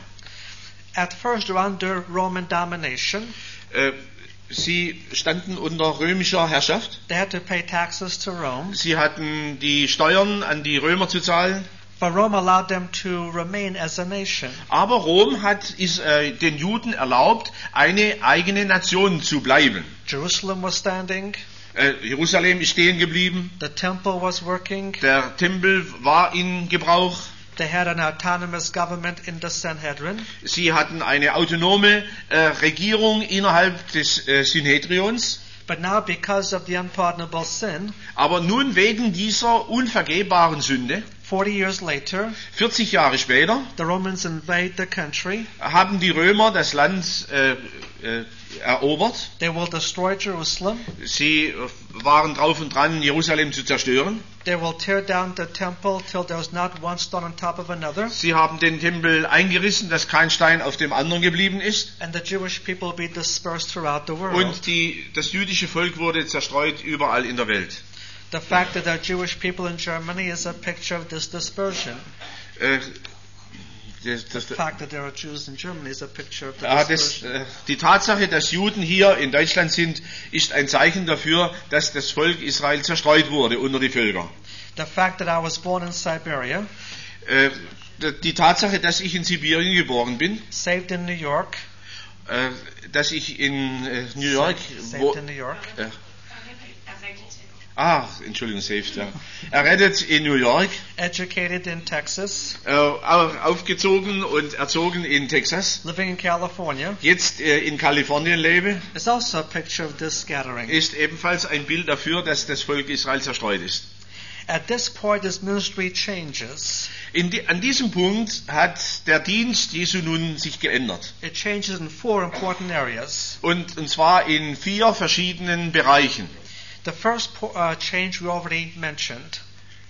At first, they were under Roman domination. Äh, sie standen unter römischer Herrschaft. They had to pay taxes to Rome. Sie hatten die Steuern an die Römer zu zahlen. But Rome allowed them to remain as a nation. Aber Rom hat ist, äh, den Juden erlaubt, eine eigene Nation zu bleiben. Jerusalem was standing. Äh, Jerusalem ist stehen geblieben. The temple was working. Der Tempel war in Gebrauch. They had an autonomous government in the Sanhedrin. Sie hatten eine autonome äh, Regierung innerhalb des äh, Synhedrions. But now, because of the unpardonable sin, Aber nun wegen dieser unvergehbaren Sünde, forty years later, vierzig Jahre später, the Romans invade the country. haben die Römer das Land äh, äh, erobert. They will destroy Jerusalem. Sie waren drauf und dran, Jerusalem zu zerstören. They will tear down the temple till there's not one stone on top of another. Sie haben den Tempel eingerissen, dass kein Stein auf dem anderen geblieben ist. And the Jewish people will be dispersed throughout the world. Und die, das jüdische Volk wurde zerstreut überall in der Welt. The fact that there are Jewish people in Germany is a picture of this dispersion. Äh, das, das, The fact that there are Jews in Germany is a picture of the ah, das, dispersion. äh, die Tatsache, dass Juden hier in Deutschland sind, ist ein Zeichen dafür, dass das Volk Israel zerstreut wurde unter die Völker. The fact that I was born in Siberia, Äh, die Tatsache, dass ich in Sibirien geboren bin, saved in New York, äh, dass ich in äh, New York, saved wo, in New York, äh, ah, Entschuldigung, saved, ja, errettet in New York, educated in Texas, äh, aufgezogen und erzogen in Texas, living in California, jetzt äh, in Kalifornien lebe, is also a picture of this scattering. ist ebenfalls ein Bild dafür, dass das Volk Israel zerstreut ist. At this point, his ministry changes. In die, an diesem Punkt hat der Dienst Jesu nun sich geändert. It changes in four important areas. Und, und zwar in vier verschiedenen Bereichen. The first po- uh, change we already mentioned.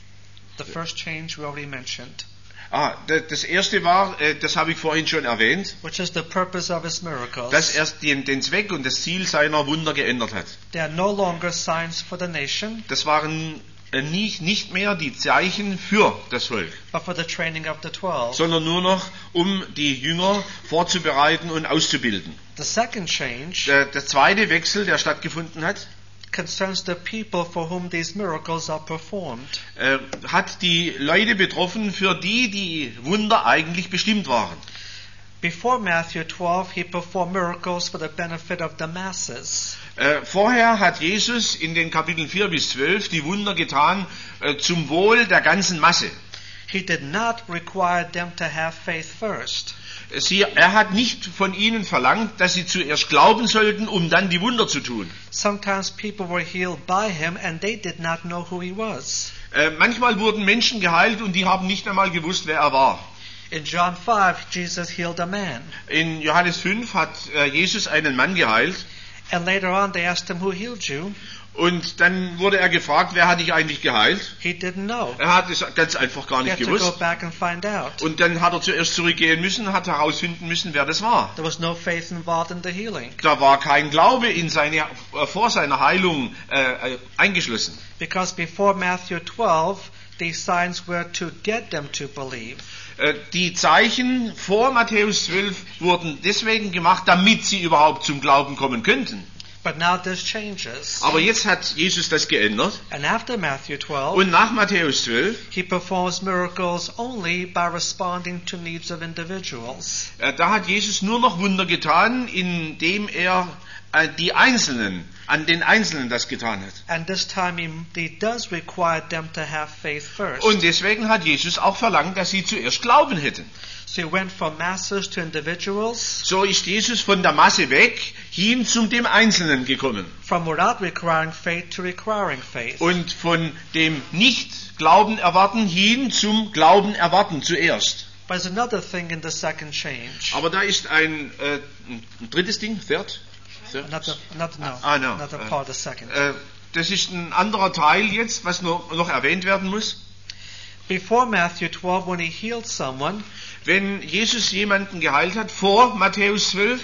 The first change we already mentioned, Ah, da- das erste war, äh, das habe ich vorhin schon erwähnt, which is the purpose of his miracles. dass er den, den Zweck und das Ziel seiner Wunder geändert hat. They are no longer signs for the nation, Das waren äh, nicht, nicht mehr die Zeichen für das Volk, but for the training of the twelve. sondern nur noch, um die Jünger vorzubereiten und auszubilden. The second change Der, der zweite Wechsel, der stattgefunden hat, concerns the people for whom these miracles are performed. äh, hat die Leute betroffen, für die die Wunder eigentlich bestimmt waren. Before Matthew twelve, he performed miracles for the benefit of the masses. Äh, vorher hat Jesus in den Kapiteln vier bis zwölf die Wunder getan äh, zum Wohl der ganzen Masse. He did not require them to have faith first. Sie, er hat nicht von ihnen verlangt, dass sie zuerst glauben sollten, um dann die Wunder zu tun. Sometimes people were healed by him and they did not know who he was. Äh, manchmal wurden Menschen geheilt und die haben nicht einmal gewusst, wer er war. In John five, Jesus healed a man. In Johannes fünf hat äh, Jesus einen Mann geheilt And later on they asked him, who healed you? und dann wurde er gefragt, wer hat dich eigentlich geheilt? He didn't know. Er hat es ganz einfach gar He nicht had to go gewusst. back and find out. Und dann hat er zuerst zurückgehen müssen, hat herausfinden müssen, wer das war. There was no faith involved in the healing. Da war kein Glaube in seine, äh, vor seiner Heilung äh, äh, eingeschlossen. Because before Matthew twelve, these signs were to get them to believe. Äh, die Zeichen vor Matthäus zwölf wurden deswegen gemacht, damit sie überhaupt zum Glauben kommen könnten. But now this changes. Aber jetzt hat Jesus das geändert. And after Matthew twelve, Und nach Matthäus zwölf, he performs miracles only by responding to needs of individuals. äh, da hat Jesus nur noch Wunder getan, indem er äh, die Einzelnen, an den Einzelnen das getan hat. And this time he, he does require them to have faith first. Und deswegen hat Jesus auch verlangt, dass sie zuerst Glauben hätten. So he went from masses to individuals, So ist Jesus von der Masse weg hin zum dem Einzelnen gekommen. from without requiring faith to requiring faith. Und von dem Nicht-Glauben erwarten hin zum Glauben erwarten zuerst. But there's another thing in the second change. Aber da ist ein, äh, ein drittes Ding, Third. Third. Another, another, no, Ah, no. another Uh, part of the second. Äh, das ist ein anderer Teil jetzt, was noch, noch erwähnt werden muss. Before Matthew twelve, when he healed someone, Wenn Jesus jemanden geheilt hat, vor Matthäus zwölf,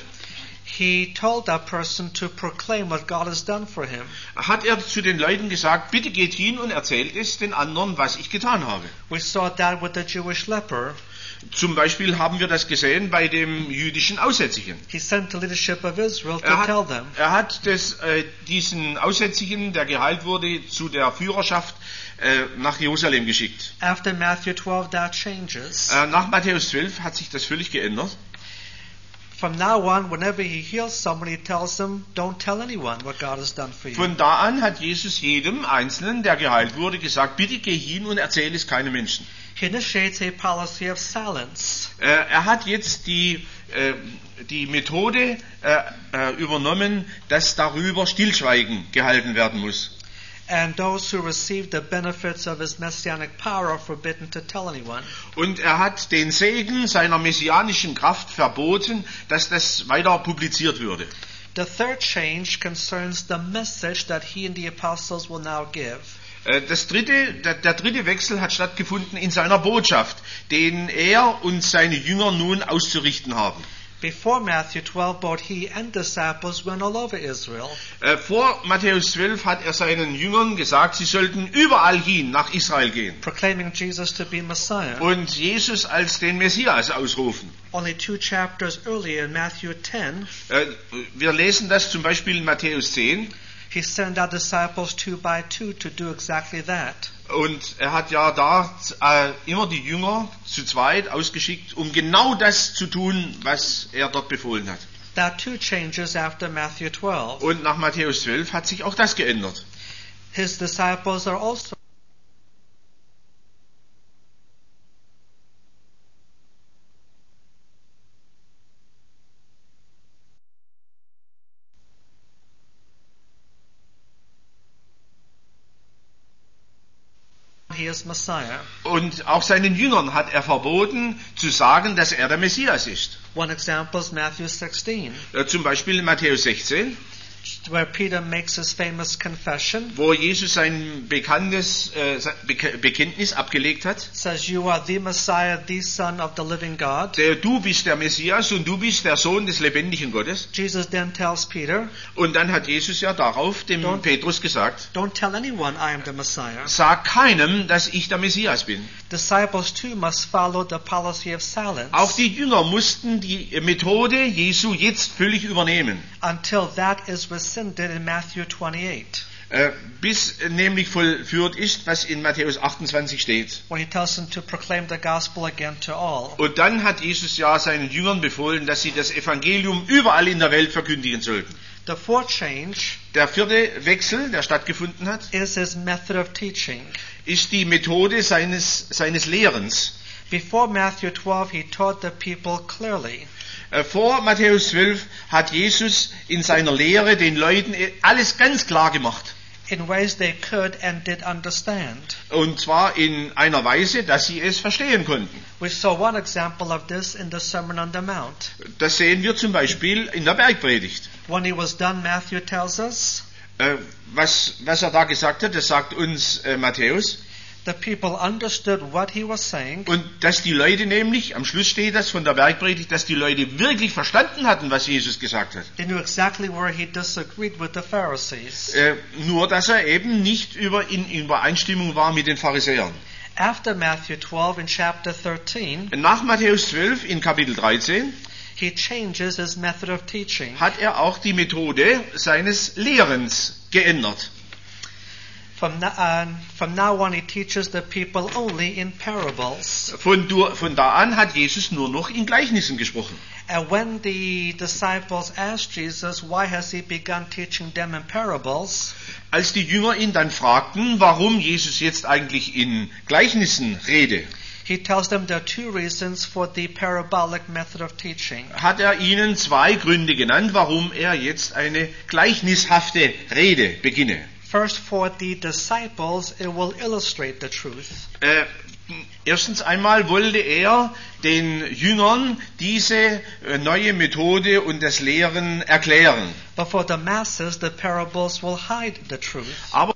he told that person to proclaim what God has done for him. hat er zu den Leuten gesagt, bitte geht hin und erzählt es den anderen, was ich getan habe. We saw that with the Jewish leper. Zum Beispiel haben wir das gesehen bei dem jüdischen Aussätzigen. He sent the leadership of Israel to Er tell hat, them. er hat das, äh, diesen Aussätzigen, der geheilt wurde, zu der Führerschaft äh, nach Jerusalem geschickt. After Matthew twelve, that changes. Äh, nach Matthäus zwölf hat sich das völlig geändert. From now on, whenever he heals someone, he tells them, don't tell anyone what God has done for you. Von da an hat Jesus jedem Einzelnen, der geheilt wurde, gesagt, bitte geh hin und erzähle es keinem Menschen. He initiates a policy of silence. Äh, er hat jetzt die, äh, die Methode äh, äh, übernommen, dass darüber Stillschweigen gehalten werden muss. And those who receive the benefits of his messianic power are forbidden to tell anyone. Und er hat den Segen seiner messianischen Kraft verboten, dass das weiter publiziert würde. The third change concerns the message that he and the apostles will now give. Das dritte, der, der dritte Wechsel hat stattgefunden in seiner Botschaft, den er und seine Jünger nun auszurichten haben. Before Matthew twelve, both he and disciples went all over Israel. Äh, vor Matthäus zwölf hat er seinen Jüngern gesagt, sie sollten überall hin nach Israel gehen Proclaiming Jesus to be Messiah. und Jesus als den Messias ausrufen. Only two chapters earlier in Matthew ten, Äh, wir lesen das zum Beispiel in Matthäus zehn. he sent out disciples two by two to do exactly that. Und er hat ja da äh, immer die Jünger zu zweit ausgeschickt, um genau das zu tun, was er dort befohlen hat. There are two changes after Matthew twelve. Und nach Matthäus zwölf hat sich auch das geändert. His disciples are also he is Messiah. Und auch seinen Jüngern hat er verboten, zu sagen, dass er der Messias ist. One example is Matthew sixteen, Äh, zum Beispiel in Matthäus sechzehn, where Peter makes his famous confession. wo Jesus sein bekanntes äh, sein Beke- Bekenntnis abgelegt hat. Says, "You are the Messiah, the Son of the living God." Der, du bist der Messias und du bist der Sohn des lebendigen Gottes. Jesus then tells Peter, Und dann hat Jesus ja darauf dem Don't- Petrus gesagt, "Don't tell anyone I am the Messiah." sag keinem, dass ich der Messias bin. Disciples too must follow the policy of silence Auch die Jünger mussten die Methode Jesu jetzt völlig übernehmen, until that is rescinded in Matthew twenty-eight, äh, bis nämlich vollführt ist, was in Matthäus achtundzwanzig steht. when he tells them to proclaim the gospel again to all. Und dann hat Jesus ja seinen Jüngern befohlen, dass sie das Evangelium überall in der Welt verkündigen sollten. The fourth change Der vierte Wechsel, der stattgefunden hat, is his method of teaching. ist die Methode seines, seines Lehrens. Before Matthew twelve, he taught the people clearly. Äh, Vor Matthäus zwölf hat Jesus in seiner Lehre den Leuten alles ganz klar gemacht. In ways they could and did understand. Und zwar in einer Weise, dass sie es verstehen konnten. We saw one example of this in the Sermon on the Mount. Das sehen wir zum Beispiel in der Bergpredigt. When he was done, Matthew tells us, Äh, was, was er da gesagt hat, das sagt uns äh, Matthäus. the people understood what he was saying, Und dass die Leute nämlich, am Schluss steht das von der Bergpredigt, dass die Leute wirklich verstanden hatten, was Jesus gesagt hat. they knew exactly where he disagreed with the Pharisees. Äh, nur, dass er eben nicht über, in Übereinstimmung war mit den Pharisäern. After Matthew twelve, in chapter thirteen, Nach Matthäus zwölf in Kapitel dreizehn he changes his method of teaching. hat er auch die Methode seines Lehrens geändert. From now, on, from now on, he teaches the people only in parables. Von, du- von da an hat Jesus nur noch in Gleichnissen gesprochen. And when the disciples asked Jesus, why has he begun teaching them in parables? Als die Jünger ihn dann fragten, warum Jesus jetzt eigentlich in Gleichnissen rede, He tells them there are two reasons for the parabolic method of teaching. hat er ihnen zwei Gründe genannt, warum er jetzt eine gleichnishafte Rede beginne. First, for the disciples, it will illustrate the truth. Äh, erstens einmal wollte er den Jüngern diese äh, neue Methode und das Lehren erklären. But for the masses, the parables will hide the truth. Aber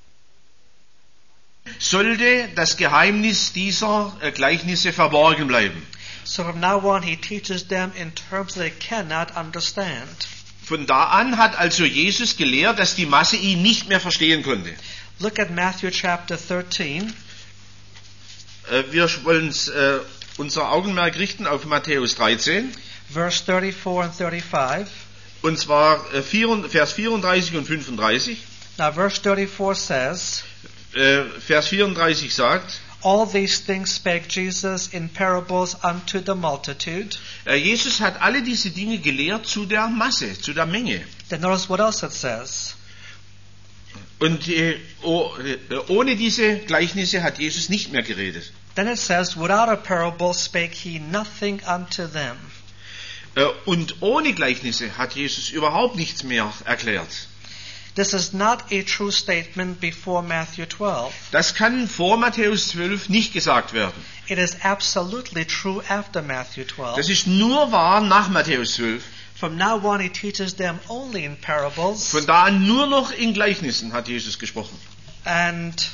sollte das Geheimnis dieser äh, Gleichnisse verborgen bleiben. So from now on, he teaches them in terms they cannot understand. Von da an hat also Jesus gelehrt, dass die Masse ihn nicht mehr verstehen konnte. Look at Matthew chapter thirteen. Äh, Wir wollen äh, unser Augenmerk richten auf Matthäus dreizehn, Verse thirty-four and thirty-five. und zwar äh, vier- Vers vierunddreißig und fünfunddreißig. Now verse thirty-four says, Äh, Vers vierunddreißig sagt, all these things spake Jesus in parables unto the multitude. äh, Jesus hat alle diese Dinge gelehrt zu der Masse, zu der Menge. Then notice what else it says. Und äh, oh, äh, ohne diese Gleichnisse hat Jesus nicht mehr geredet. Then it says, without a parable spake he nothing unto them. Äh, und ohne Gleichnisse hat Jesus überhaupt nichts mehr erklärt. This is not a true statement before Matthew twelve. Das kann vor Matthäus zwölf nicht gesagt werden. It is absolutely true after Matthew twelve. Das ist nur wahr nach Matthäus zwölf. From now on, he teaches them only in parables, Von da an nur noch in Gleichnissen hat Jesus gesprochen. and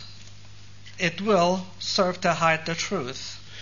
it will serve to hide the truth.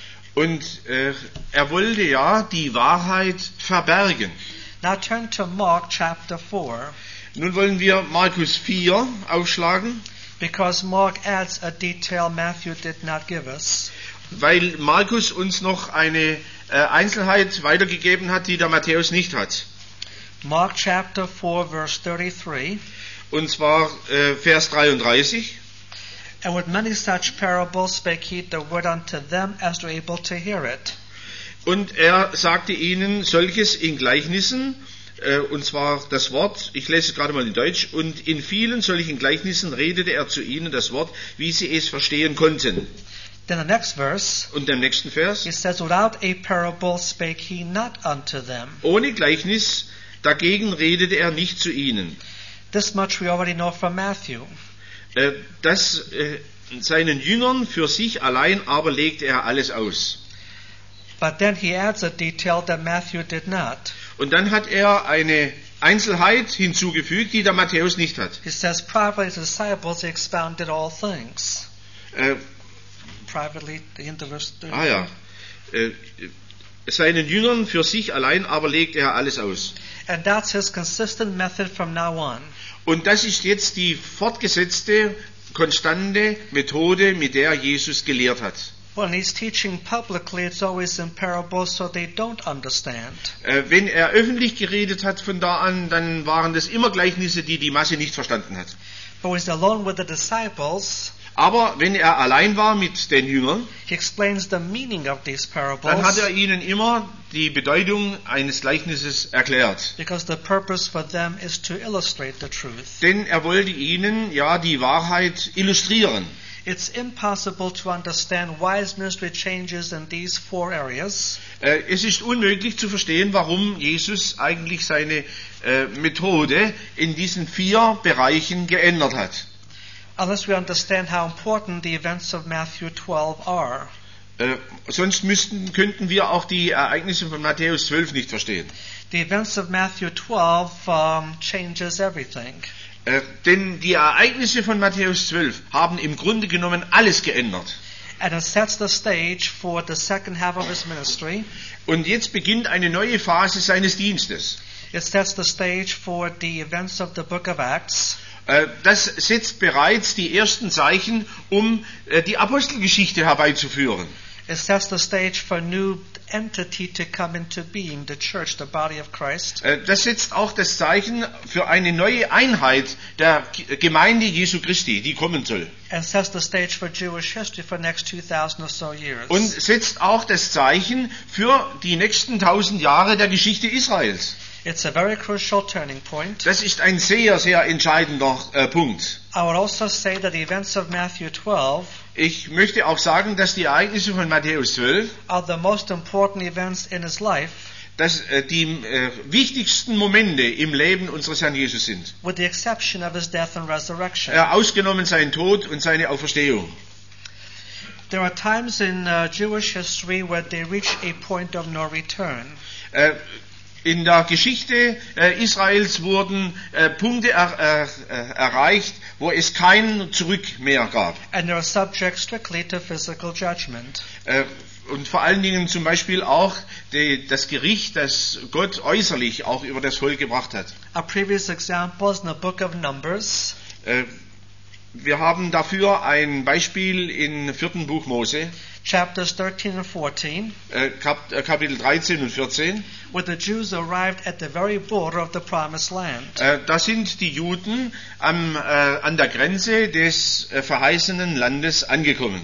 Und äh, er wollte ja die Wahrheit verbergen. Now turn to Mark chapter four, Nun wollen wir Markus vier aufschlagen, because Mark adds a detail Matthew did not give us. weil Markus uns noch eine äh, Einzelheit weitergegeben hat, die der Matthäus nicht hat. Mark chapter four, verse thirty-three. Und zwar äh, Vers dreiunddreißig. And with many such parables spake he the word unto them as were able to hear it. Und er sagte ihnen solches in Gleichnissen, äh, und zwar das Wort, ich lese es gerade mal in Deutsch, und in vielen solchen Gleichnissen redete er zu ihnen das Wort, wie sie es verstehen konnten. Then the next verse, Und im nächsten Vers, he says, without a parable spake he not unto them. ohne Gleichnis dagegen redete er nicht zu ihnen. This much we already know from Matthew. Äh, das äh, seinen Jüngern für sich allein aber legte er alles aus. But then he adds a detail that Matthew did not. Und dann hat er eine Einzelheit hinzugefügt, die der Matthäus nicht hat. He says, privately his disciples he expounded all things. Äh, Privately, in the verse thirty. ah ja, äh, seinen Jüngern für sich allein aber legte er alles aus. And that's his consistent method from now on. Und das ist jetzt die fortgesetzte, konstante Methode, mit der Jesus gelehrt hat. When he's teaching publicly, it's always in parables, so they don't understand. Äh, wenn er öffentlich geredet hat von da an, dann waren das immer Gleichnisse, die die Masse nicht verstanden hat. But when he's alone with the disciples, Aber wenn er allein war mit den Jüngern, he explains the meaning of these parables, dann hat er ihnen immer die Bedeutung eines Gleichnisses erklärt. because the purpose for them is to illustrate the truth. Denn er wollte ihnen ja die Wahrheit illustrieren. It's impossible to understand why his ministry changes in these four areas Äh, es ist unmöglich zu verstehen, warum Jesus eigentlich seine äh, Methode in diesen vier Bereichen geändert hat. unless we understand how important the events of Matthew twelve are. Äh, sonst müssten, könnten wir auch die Ereignisse von Matthäus zwölf nicht verstehen. The events of Matthew twelve um, changes everything. Äh, denn die Ereignisse von Matthäus zwölf haben im Grunde genommen alles geändert. And it sets the stage for the second half of his ministry. Und jetzt beginnt eine neue Phase seines Dienstes. It sets the stage for the events of the book of Acts. Äh, das setzt bereits die ersten Zeichen, um äh, die Apostelgeschichte herbeizuführen. It sets the stage for a new entity to come into being, the church, the body of Christ. Äh, Das setzt auch das Zeichen für eine neue Einheit der G- Gemeinde Jesu Christi, die kommen soll. And sets the stage for Jewish history for the next two thousand or so years. Und setzt auch das Zeichen für die nächsten tausend Jahre der Geschichte Israels. It's a very crucial turning point. Das ist ein sehr, sehr entscheidender äh, Punkt. I would also say that the events of Matthew twelve Ich möchte auch sagen, dass die Ereignisse von Matthäus zwölf, are the most important events in his life, dass äh, die äh, wichtigsten Momente im Leben unseres Herrn Jesus sind. with the exception of his death and resurrection. Äh, ausgenommen sein Tod und seine Auferstehung. There are times in uh, Jewish history where they reach a point of no return. Äh, In der Geschichte äh, Israels wurden äh, Punkte er, äh, äh, erreicht, wo es kein Zurück mehr gab. And they are subject strictly to physical judgment. Äh, und vor allen Dingen zum Beispiel auch die, das Gericht, das Gott äußerlich auch über das Volk gebracht hat. A previous example is in the book of Numbers. Äh, wir haben dafür ein Beispiel im vierten Buch Mose, Chapters thirteen and fourteen, äh, Kap, äh, Kapitel dreizehn und vierzehn. where the Jews arrived at the very border of the promised land. Äh, da sind die Juden am, äh, an der Grenze des äh, verheißenen Landes angekommen.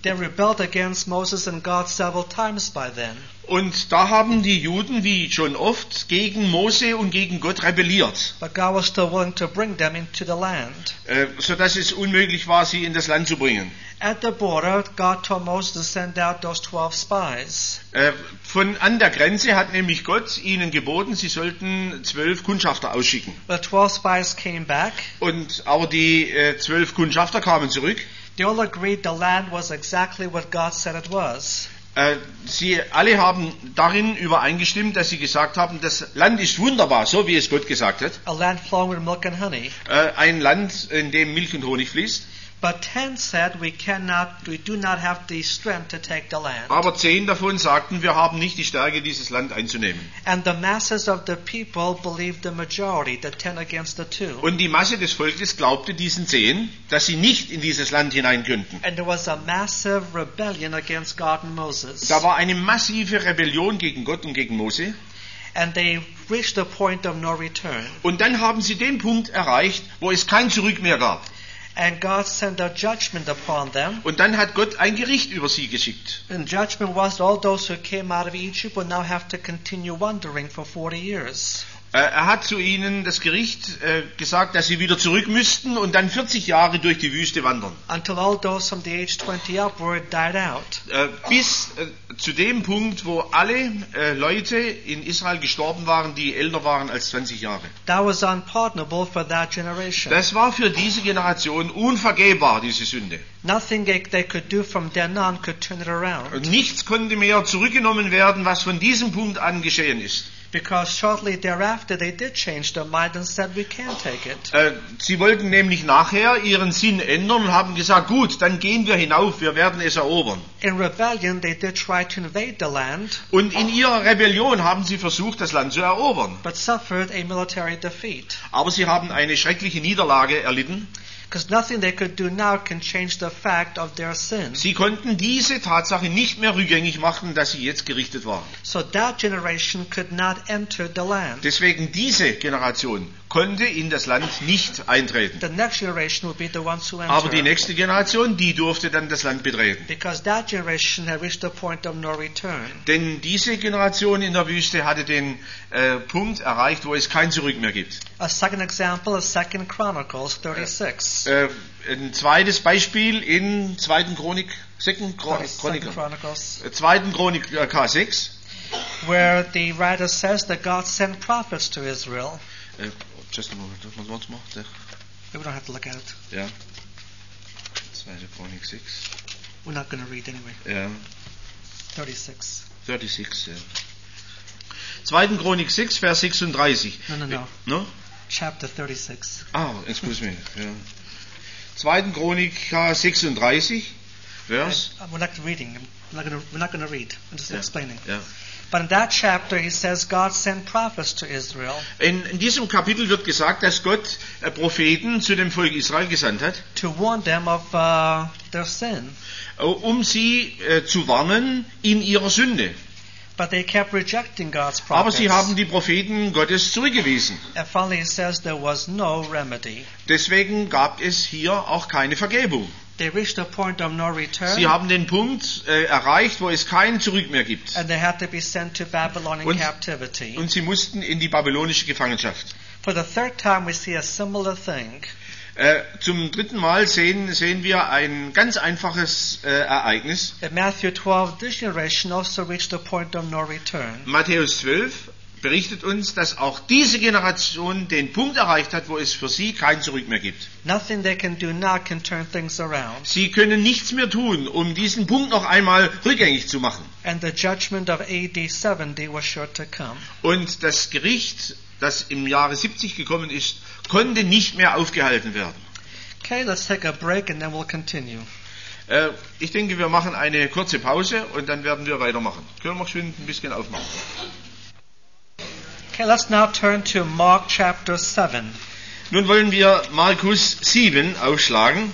They rebelled against Moses and God several times by then. Und da haben die Juden, wie schon oft, gegen Mose und gegen Gott rebelliert, But God was still willing to bring them into the land. äh, sodass es unmöglich war, sie in das Land zu bringen. At the border, God told Moses to send out those twelve spies. Äh, von an der Grenze hat nämlich Gott ihnen geboten, sie sollten zwölf Kundschafter ausschicken. The twelve spies came back. Und aber die äh, zwölf Kundschafter kamen zurück. They all agreed the land was exactly what God said it was. Äh, sie alle haben darin übereingestimmt, dass sie gesagt haben, das Land ist wunderbar, so wie es Gott gesagt hat. A land flowing with milk and honey. Äh, ein Land, in dem Milch und Honig fließt. But ten said we cannot, we do not have the strength to take the land. Aber zehn davon sagten, wir haben nicht die Stärke, dieses Land einzunehmen. And the masses of the people believed the majority, the ten against the two. Und die Masse des Volkes glaubte diesen zehn, dass sie nicht in dieses Land hinein könnten. And there was a massive rebellion against God and Moses. Da war eine massive Rebellion gegen Gott und gegen Mose. And they reached the point of no return. Und dann haben sie den Punkt erreicht, wo es kein Zurück mehr gab. And God sent a judgment upon them. Und dann hat Gott ein Gericht über sie geschickt. And judgment was all those who came out of Egypt would now have to continue wandering for forty years. Er hat zu ihnen das Gericht äh, gesagt, dass sie wieder zurück müssten und dann vierzig Jahre durch die Wüste wandern. Until all those from the age twenty upward died out. Äh, bis äh, zu dem Punkt, wo alle äh, Leute in Israel gestorben waren, die älter waren als zwanzig Jahre. That was unpardonable for that generation. Das war für diese Generation unvergebbar, diese Sünde. Nothing they, they could do from then on could turn it around. Und nichts konnte mehr zurückgenommen werden, was von diesem Punkt an geschehen ist. Because shortly thereafter they did change their mind and said, we can't take it. Äh, sie wollten nämlich nachher ihren Sinn ändern und haben gesagt, gut, dann gehen wir hinauf, wir werden es erobern. In rebellion, they did try to invade the land, Und in ihrer Rebellion haben sie versucht, das Land zu erobern. but suffered a military defeat. Aber sie haben eine schreckliche Niederlage erlitten. Because nothing they could do now can change the fact of their sin. Sie konnten diese Tatsache nicht mehr rückgängig machen, dass sie jetzt gerichtet waren. So that generation could not enter the land. Deswegen diese Generation konnte in das Land nicht eintreten. The next generation will be the ones who Aber die enter. nächste Generation, die durfte dann das Land betreten. Because that generation had reached the point of no return. Denn diese Generation in der Wüste hatte den äh, Punkt erreicht, wo es kein Zurück mehr gibt. A second example is Second Chronicles thirty-six. Äh, ein zweites Beispiel in zweiten Chronik, Second Chronik, Second Chronicles, äh, zweiten Chronik äh, K sechs. where the writer says that God sent prophets to Israel. Äh, just a moment, was war's mal? Der- We don't have to look at it. Ja. zweite Chronik sechs. We're not going to read anyway. Ja. thirty-six. sechsunddreißig, ja. zweiten Chronik sechs, Vers sechsunddreißig. No, no, no. No? Chapter thirty-six. Ah, excuse me. Ja. zweiten Chronik sechsunddreißig, Vers. Uh, We're not reading. We're not going to, we're not going to read. I'm just Ja. explaining. Ja. But in that chapter, he says God sent prophets to Israel In, in diesem Kapitel wird gesagt, dass Gott äh, Propheten zu dem Volk Israel gesandt hat, to warn them of uh, their sin. äh, um sie äh, zu warnen in ihrer Sünde. But they kept rejecting God's prophets. Aber sie haben die Propheten Gottes zurückgewiesen. And finally, he says there was no remedy. Deswegen gab es hier auch keine Vergebung. They reached a point of no return, Sie haben den Punkt äh, erreicht, wo es kein Zurück mehr gibt. and they had to be sent to Babylon in Und- captivity. Und sie mussten in die babylonische Gefangenschaft. For the third time, we see a similar thing. Äh, zum dritten Mal sehen, sehen wir ein ganz einfaches äh, Ereignis. In Matthew twelve, this generation also reached a point of no return. Matthäus zwölf berichtet uns, dass auch diese Generation den Punkt erreicht hat, wo es für sie kein Zurück mehr gibt. Nothing they can do now can turn things around. Sie können nichts mehr tun, um diesen Punkt noch einmal rückgängig zu machen. And the judgment of A D seventy was sure to come. Und das Gericht, das im Jahre siebzig gekommen ist, konnte nicht mehr aufgehalten werden. Okay, let's take a break and then we'll continue. Äh, ich denke, wir machen eine kurze Pause und dann werden wir weitermachen. Können wir schön ein bisschen aufmachen. Okay, let's now turn to Mark chapter seven. Nun wollen wir Markus sieben aufschlagen.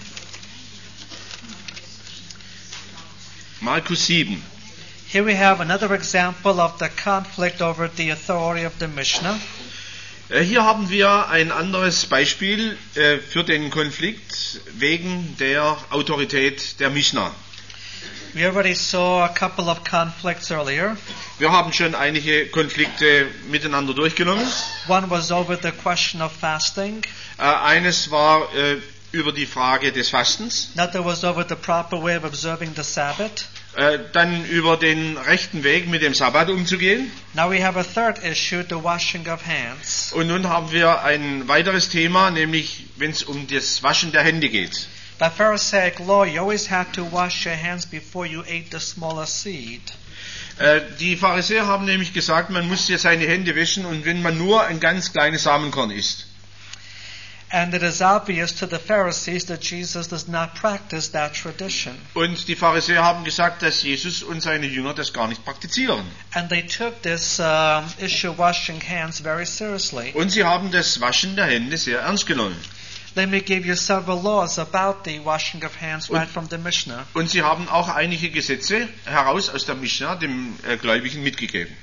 Markus sieben. Here we have another example of the conflict over the authority of the Mishnah. Äh, Hier haben wir ein anderes Beispiel äh, für den Konflikt wegen der Autorität der Mishnah. We already saw a couple of conflicts earlier. Wir haben schon einige Konflikte miteinander durchgenommen. One was over the question of fasting. Äh, eines war äh, über die Frage des Fastens, Another was over the proper way of observing the Sabbath. äh, dann über den rechten Weg mit dem Sabbat umzugehen. Now we have a third issue, the washing of hands. Und nun haben wir ein weiteres Thema, nämlich wenn es um das Waschen der Hände geht. By Pharisaic law, you always had to wash your hands before you ate the smaller seed. Äh, die Pharisäer haben nämlich gesagt, man muss jetzt seine Hände waschen und wenn man nur ein ganz kleines Samenkorn isst. And it is obvious to the Pharisees that Jesus does not practice that tradition. Und die Pharisäer haben gesagt, dass Jesus und seine Jünger das gar nicht praktizieren. And they took this um, issue of washing hands very seriously. Und sie haben das Waschen der Hände sehr ernst genommen. Let me give you several laws about the washing of hands right from the Mishnah. Und sie haben auch einige Gesetze heraus aus der Mishnah dem äh, Gläubigen mitgegeben.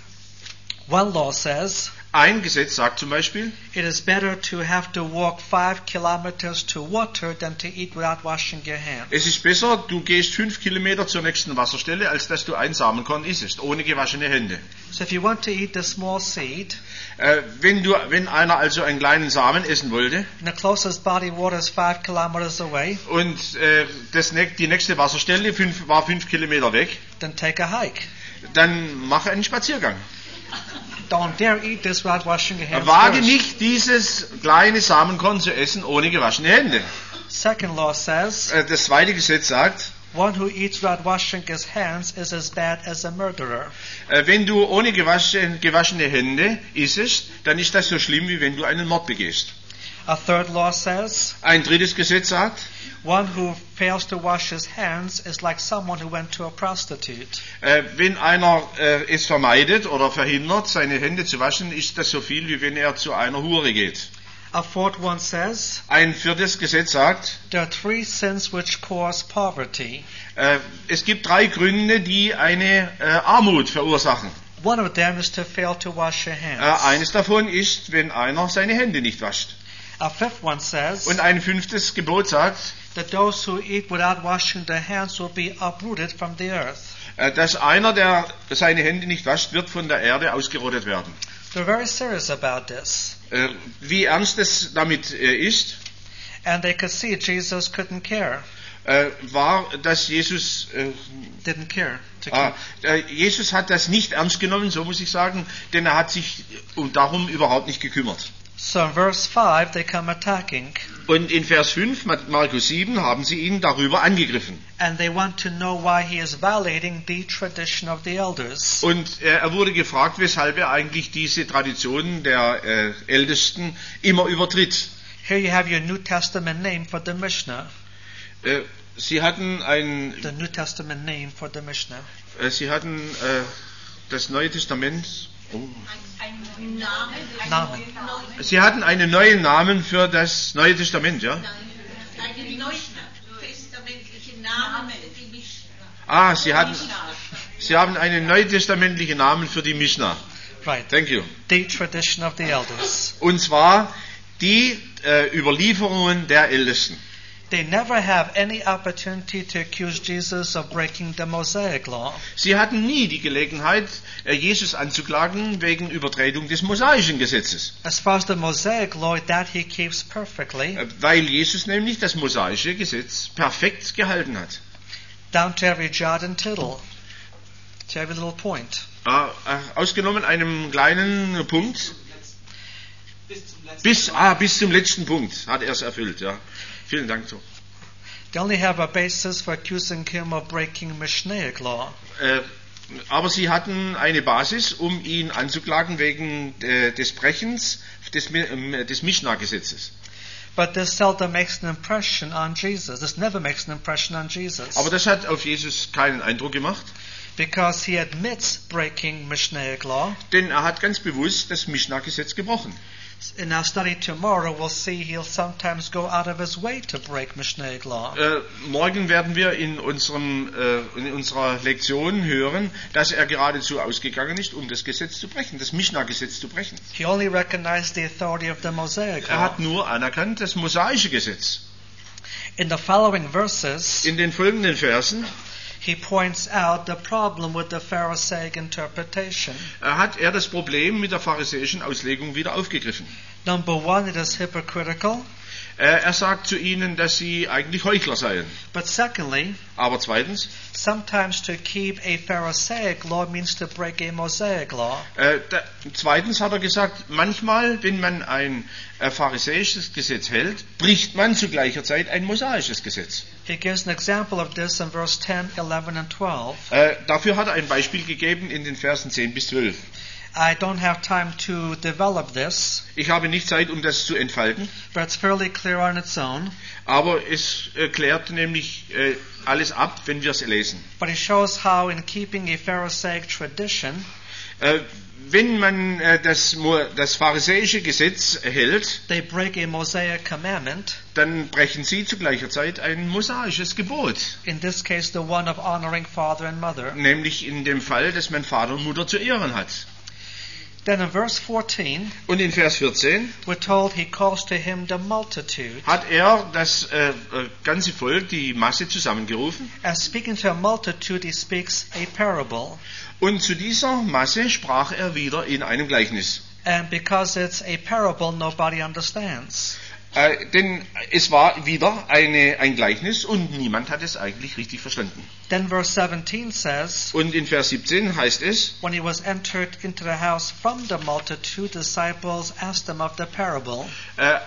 One law says, Ein Gesetz sagt zum Beispiel, it is better to have to walk five kilometers to water than to eat without washing your hands. es ist besser, du gehst fünf Kilometer zur nächsten Wasserstelle, als dass du ein Samenkorn isst, ohne gewaschene Hände. So if you want to eat the small seed, Äh, wenn, du, wenn einer also einen kleinen Samen essen wollte and the closest body of water is five kilometers away, und äh, das, nä- die nächste Wasserstelle fünf, war fünf Kilometer weg, then take a hike. dann mache einen Spaziergang. Don't dare eat this without washing your hands Wage first. nicht, dieses kleine Samenkorn zu essen, ohne gewaschene Hände. Second law says, Äh, das zweite Gesetz sagt, one who eats without washing his hands is as bad as a murderer. äh, wenn du ohne gewaschen, gewaschene Hände isst, dann ist das so schlimm, wie wenn du einen Mord begehst. A third law says, Ein drittes Gesetz sagt, one who fails to wash his hands is like someone who went to a prostitute. äh, wenn einer äh, es vermeidet oder verhindert, seine Hände zu waschen, ist das so viel, wie wenn er zu einer Hure geht. A fourth one says, Ein viertes Gesetz sagt, there are three sins which cause poverty. äh, es gibt drei Gründe, die eine äh, Armut verursachen. One of them is to fail to wash your Äh, hands. eines davon ist, wenn einer seine Hände nicht wascht. A fifth one says Und ein fünftes Gebot sagt, that those who eat without washing their hands will be uprooted from the earth. äh, dass einer, der seine Hände nicht wascht, wird von der Erde ausgerottet werden. They're very serious about this. Äh, wie ernst es damit äh, ist, And they could see Jesus couldn't care, äh, war, dass Jesus, äh, didn't care. To ah, keep. äh, Jesus hat das nicht ernst genommen, so muss ich sagen, denn er hat sich um darum überhaupt nicht gekümmert. So in verse five, they come attacking. Und in Vers fünf, Markus sieben, haben sie ihn darüber angegriffen. And they want to know why he is violating the tradition of the elders. Und äh, er wurde gefragt, weshalb er eigentlich diese Traditionen der äh, Ältesten immer übertritt. Here you have your New Testament name for the Mishnah. Äh, sie hatten ein, The New Testament name for the Mishnah. äh, sie hatten äh, das Neue Testament. Oh. Ein Name. Ein Namen. Neu- Sie hatten einen neuen Namen für das Neue Testament, ja? Einen neutestamentlichen Namen für die Mishnah. Ah, sie hatten, sie haben einen neutestamentlichen Namen für die Mishnah. Right. Thank you. The tradition of the elders. Und zwar die äh, Überlieferungen der Ältesten. They never have any opportunity to accuse Jesus of breaking the Mosaic law. Sie hatten nie die Gelegenheit, äh, Jesus anzuklagen wegen Übertretung des mosaischen Gesetzes. As far as the Mosaic law, that he keeps perfectly, Äh, weil Jesus nämlich das mosaische Gesetz perfekt gehalten hat. down to every jot and tittle, to every little point. Ah, äh, ausgenommen einem kleinen Punkt. Bis, ah, bis zum letzten Punkt hat er es erfüllt, ja. Vielen Dank. So. They only have a basis for accusing him of breaking Mishnaic law. Äh, aber sie hatten eine Basis, um ihn anzuklagen wegen äh, des Brechens des, äh, des Mishnah-Gesetzes. But this seldom makes an impression on Jesus. This never makes an impression on Jesus. Aber das hat auf Jesus keinen Eindruck gemacht, Because he admits breaking Mishnaic law. denn er hat ganz bewusst das Mishnah-Gesetz gebrochen. In our study tomorrow, we'll see he'll sometimes go out of his way to break Mishnaic law. Äh, morgen werden wir in, unserem, äh, in unserer Lektion hören, dass er geradezu ausgegangen ist, um das Gesetz zu brechen, das Mishnah-Gesetz zu brechen. He only recognized the authority of the Mosaic Er law. hat nur anerkannt das mosaische Gesetz. In the following verses, In den folgenden Versen he points out the problem with the Pharisaic interpretation. hat er das Problem mit der pharisäischen Auslegung wieder aufgegriffen. Number one, it is hypocritical. Er sagt zu ihnen, dass sie eigentlich Heuchler seien. But secondly, Aber zweitens, sometimes to keep a Pharisaic law means to break a Mosaic law. äh, da, zweitens hat er gesagt, manchmal, wenn man ein äh, pharisäisches Gesetz hält, bricht man zu gleicher Zeit ein mosaisches Gesetz. He gives an example of this in verse ten, eleven, and twelve. Äh, dafür hat er ein Beispiel gegeben in den Versen zehn bis zwölf. I don't have time to develop this, Ich habe nicht Zeit, um das zu entfalten, but it's fairly clear on its own. aber es äh, klärt nämlich äh, alles ab, wenn wir es lesen. But it shows how in keeping a Pharisaic tradition, Äh, wenn man äh, das, Mo- das pharisäische Gesetz hält, they break a Mosaic commandment, dann brechen sie zu gleicher Zeit ein mosaisches Gebot. in this case the one of honoring father and mother. Nämlich in dem Fall, dass man Vater und Mutter zu ehren hat. Then in verse fourteen, Und in Vers vierzehn we're told he calls to him the multitude. hat er das äh, äh, ganze Volk, die Masse zusammengerufen. As speaking to a multitude, he speaks a parable. Und zu dieser Masse sprach er wieder in einem Gleichnis. And because it's a parable, nobody understands. Äh, denn es war wieder eine, ein Gleichnis und niemand hat es eigentlich richtig verstanden. Then verse seventeen says, Und in Vers siebzehn heißt es, when he was entered into the house from the multitude, disciples asked him of the parable. äh,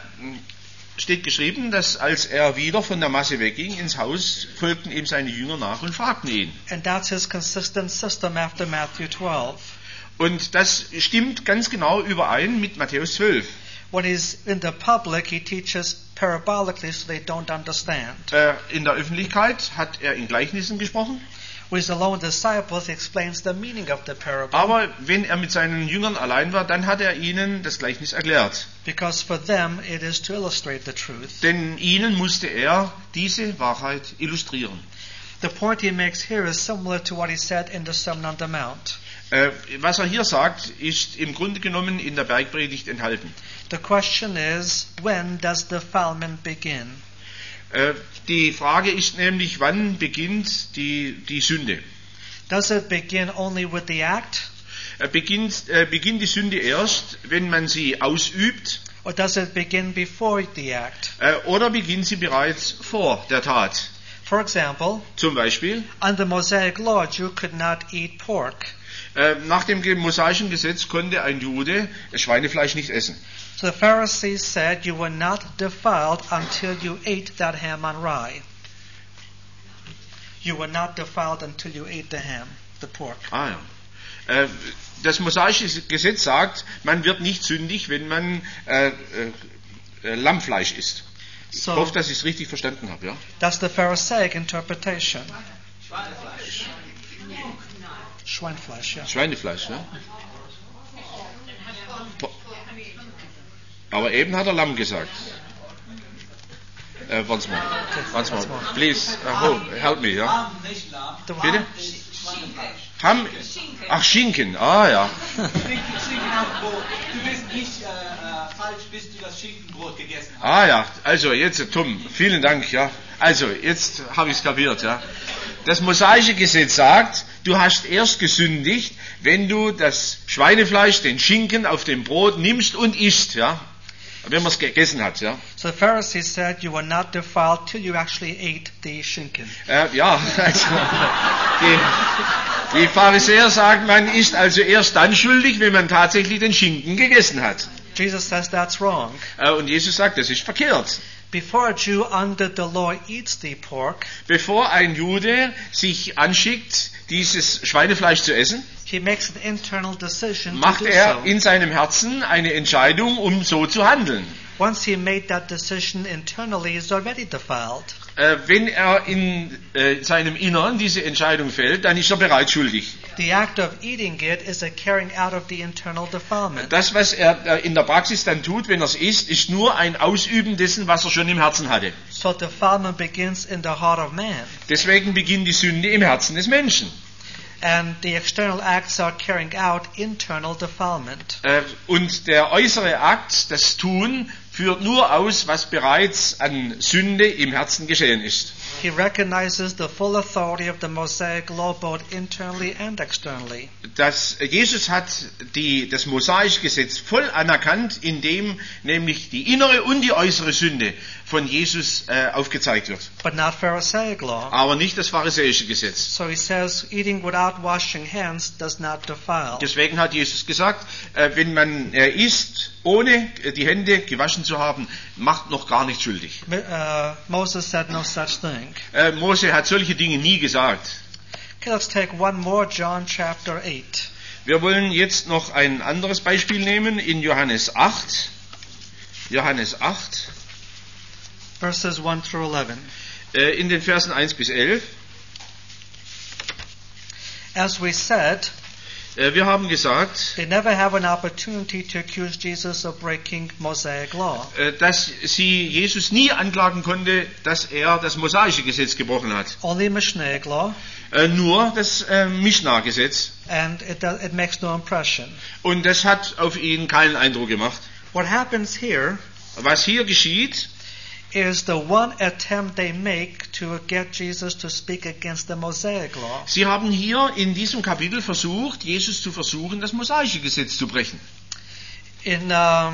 steht geschrieben, dass als er wieder von der Masse wegging ins Haus, folgten ihm seine Jünger nach und fragten ihn. And that's his consistent system after Matthew twelve. Und das stimmt ganz genau überein mit Matthäus zwölf. When he's in the public, he teaches parabolically so they don't understand. Äh, in der Öffentlichkeit hat er in Gleichnissen gesprochen, When he's alone with disciples, he explains the meaning of the parable. aber wenn er mit seinen Jüngern allein war, dann hat er ihnen das Gleichnis erklärt. Because for them, it is to illustrate the truth. Denn ihnen musste er diese Wahrheit illustrieren. The point he makes here is similar to what he said in the Sermon on the Mount. Äh, was er hier sagt, ist im Grunde genommen in der Bergpredigt enthalten. The question is, when does defilement begin? Äh, die Frage ist nämlich, wann beginnt die, die Sünde? Does it begin only with the act? Äh, beginnt, äh, beginnt die Sünde erst, wenn man sie ausübt, Or does it begin before the act? äh, oder beginnt sie bereits vor der Tat? For example, Zum Beispiel, under Mosaic law, a Jew could not eat pork. äh, nach dem mosaischen Gesetz konnte ein Jude Schweinefleisch nicht essen. So the Pharisees said, you were not defiled until you ate that ham on rye. You were not defiled until you ate the ham, the pork. Ah ja. Äh, das mosaische Gesetz sagt, man wird nicht sündig, wenn man äh, äh, äh, Lammfleisch isst. Ich So hoffe, dass ich es richtig verstanden habe. Ja? that's the Pharisaic interpretation. Schweinefleisch. Schweinfleisch, yeah. Schweinefleisch, ja? Aber eben hat er Lamm gesagt. Äh, once more. Once more. Please, uh, hold, help me, ja? Lamm, nicht Lamm. The Bitte? Schweinefleisch. Ham, ach, Schinken, ah ja. Schinken, Schinken auf dem Brot. Du bist nicht äh, äh, falsch, bis du das Schinkenbrot gegessen hast. Ah ja, also jetzt, Tom, vielen Dank, ja. Also, jetzt habe ich es kapiert, ja. Das mosaische Gesetz sagt, du hast erst gesündigt, wenn du das Schweinefleisch, den Schinken auf dem Brot nimmst und isst, ja. Wenn man es gegessen hat, ja. So the Pharisees said, you were not defiled till you actually ate the shinken. Äh, ja, also, die, die Pharisäer sagen, man ist also erst dann schuldig, wenn man tatsächlich den Schinken gegessen hat. Jesus says that's wrong. Äh, und Jesus sagt, das ist verkehrt. Before a Jew under the law eats the pork, Bevor ein Jude sich anschickt, dieses Schweinefleisch zu essen, he makes an internal decision macht to do er so. in seinem Herzen eine Entscheidung, um so zu handeln. Once he made that decision internally, he's already defiled. Äh, wenn er in äh, seinem Innern diese Entscheidung fällt, dann ist er bereits schuldig. The act of eating it is a carrying out of the internal defilement. Das, was er äh, in der Praxis dann tut, wenn er es isst, ist nur ein Ausüben dessen, was er schon im Herzen hatte. So defilement begins in the heart of man. Deswegen beginnt die Sünde im Herzen des Menschen. And the external acts are carrying out internal defilement. Äh, und der äußere Akt, das Tun, führt nur aus, was bereits an Sünde im Herzen geschehen ist. He recognizes the full authority of the Mosaic law both internally and externally. Das, Jesus hat die, das mosaische Gesetz voll anerkannt, indem nämlich die innere und die äußere Sünde von Jesus äh, aufgezeigt wird. But not Pharisaic law. Aber nicht das pharisäische Gesetz. So he says, eating without washing hands does not defile. Deswegen hat Jesus gesagt, äh, wenn man äh, isst, ohne äh, die Hände gewaschen zu haben, macht noch gar nicht schuldig. Uh, Moses said no such thing. Äh, Mose hat solche Dinge nie gesagt. Okay, let's take one more, John chapter eight. Wir wollen jetzt noch ein anderes Beispiel nehmen in Johannes acht. Johannes acht, Verses one through eleven. äh, in den Versen eins bis elf. As we said, Äh, wir haben gesagt, they never have an opportunity to accuse Jesus of breaking Mosaic law. äh, dass sie Jesus nie anklagen konnte, dass er das mosaische Gesetz gebrochen hat. Only Mishnaic law, Äh, nur das äh, Mishnah-Gesetz. and it, does, it makes no impression. Und das hat auf ihn keinen Eindruck gemacht. What happens here Was hier geschieht, is the one attempt they make to get Jesus to speak against the Mosaic law. sie haben hier in diesem Kapitel versucht, Jesus zu versuchen, das mosaische Gesetz zu brechen. In um,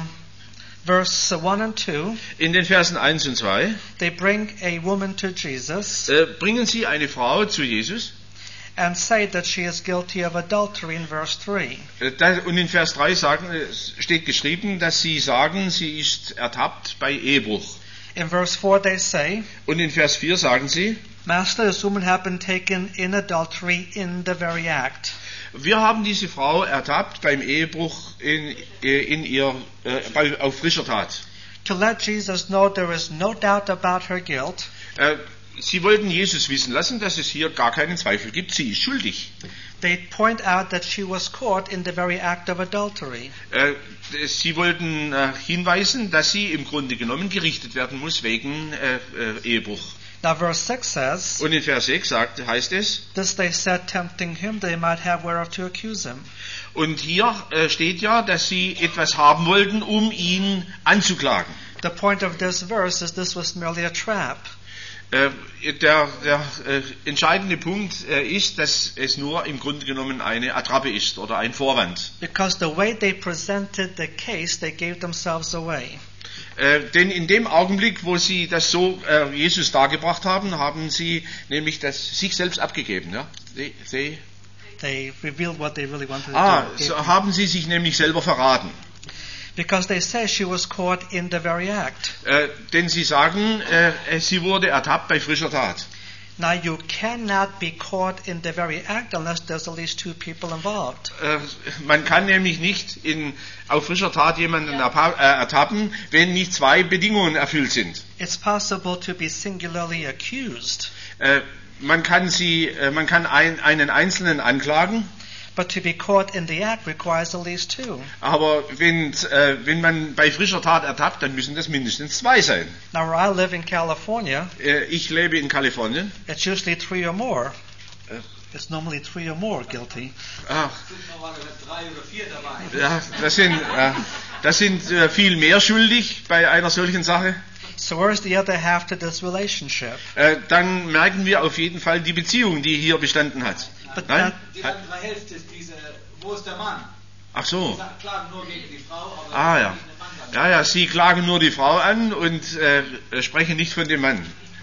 verse one and two, In den Versen eins und zwei they bring a woman to Jesus äh, bringen sie eine Frau zu Jesus. and say that she is guilty of adultery in verse three. Äh, da, und in Vers drei sagen, äh, steht geschrieben, dass sie sagen, sie ist ertappt bei Ehebruch. In verse four they say, Und in Vers vier sagen sie, Master, this woman had been taken in adultery in the very act. wir haben diese Frau ertappt beim Ehebruch in, äh, in ihr, äh, bei, auf frischer Tat. To let Jesus know there is no doubt about her guilt, Äh, sie wollten Jesus wissen lassen, dass es hier gar keinen Zweifel gibt, sie ist schuldig. they point out that she was caught in the very act of adultery. Äh, sie wollten äh, hinweisen, dass sie im Grunde genommen gerichtet werden muss wegen äh, äh, Ehebruch. Now verse six says, Und in Vers sechs sagt, heißt es, this they said tempting him, they might have whereof to accuse him. und hier äh, steht ja, dass sie etwas haben wollten, um ihn anzuklagen. The point of this verse is this was merely a trap. Äh, der der äh, entscheidende Punkt äh, ist, dass es nur im Grunde genommen eine Attrappe ist oder ein Vorwand. Because the way they presented the case, they gave themselves away. Äh, denn in dem Augenblick, wo sie das so äh, Jesus dargebracht haben, haben sie nämlich das sich selbst abgegeben. Ja? They, they, They revealed what they really wanted to ah, do. so haben sie sich nämlich selber verraten. Because they say she was caught in the very act. Äh, denn sie sagen, äh, sie wurde ertappt bei frischer Tat. Now you cannot be caught in the very act unless there's at least two people involved. Äh, man kann nämlich nicht in, auf frischer Tat jemanden erpa- äh, ertappen, wenn nicht zwei Bedingungen erfüllt sind. It's possible to be singularly accused, Äh, man kann sie, äh, man kann ein, einen Einzelnen anklagen, but to be caught in the act requires at least two. aber wenn, äh, wenn man bei frischer Tat ertappt, dann müssen das mindestens zwei sein. Now where I live in California, Äh, ich lebe in Kalifornien. it's usually three or more. Äh, It's normally three or more guilty. ach, sind normalerweise drei oder vier dabei. ja, das sind, äh, das sind äh, viel mehr schuldig bei einer solchen Sache. So where's the other half to this relationship? Äh, dann merken wir auf jeden Fall die Beziehung, die hier bestanden hat. But Nein? that, Die andere Hälfte ist diese, wo ist der Mann? Ach Die so. sa- klagen nur gegen die Frau, aber Ah nicht ja. eine Mann. Ja, ja, sie klagen nur die Frau an und äh, sprechen nicht von dem Mann.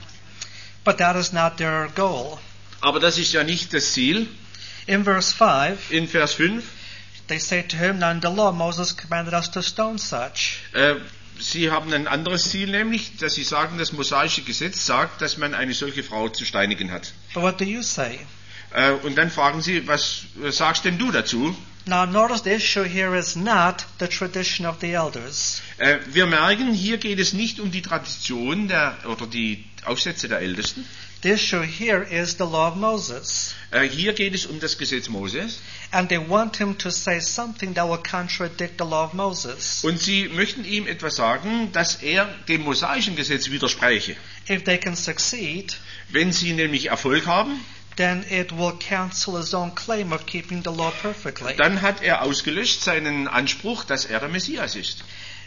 but that is not their goal. Aber das ist ja nicht das Ziel. In verse five, In Vers fünf, they say to him, now in the law Moses commanded us to stone such. äh, sie haben ein anderes Ziel, nämlich, dass sie sagen, das mosaische Gesetz sagt, dass man eine solche Frau zu steinigen hat. But what do you say? Äh, und dann fragen sie, was sagst denn du dazu? Now notice the issue here is not the tradition of the elders. Äh, wir merken, hier geht es nicht um die Tradition der, oder die Aufsätze der Ältesten. The issue here is the law of Moses. Äh, hier geht es um das Gesetz Moses. And they want him to say something that will contradict the law of Moses. Und sie möchten ihm etwas sagen, dass er dem mosaischen Gesetz widerspräche. If they can succeed, Wenn sie nämlich Erfolg haben, then it will cancel his own claim of keeping the law perfectly. dann hat er ausgelöscht seinen Anspruch, dass er der Messias ist.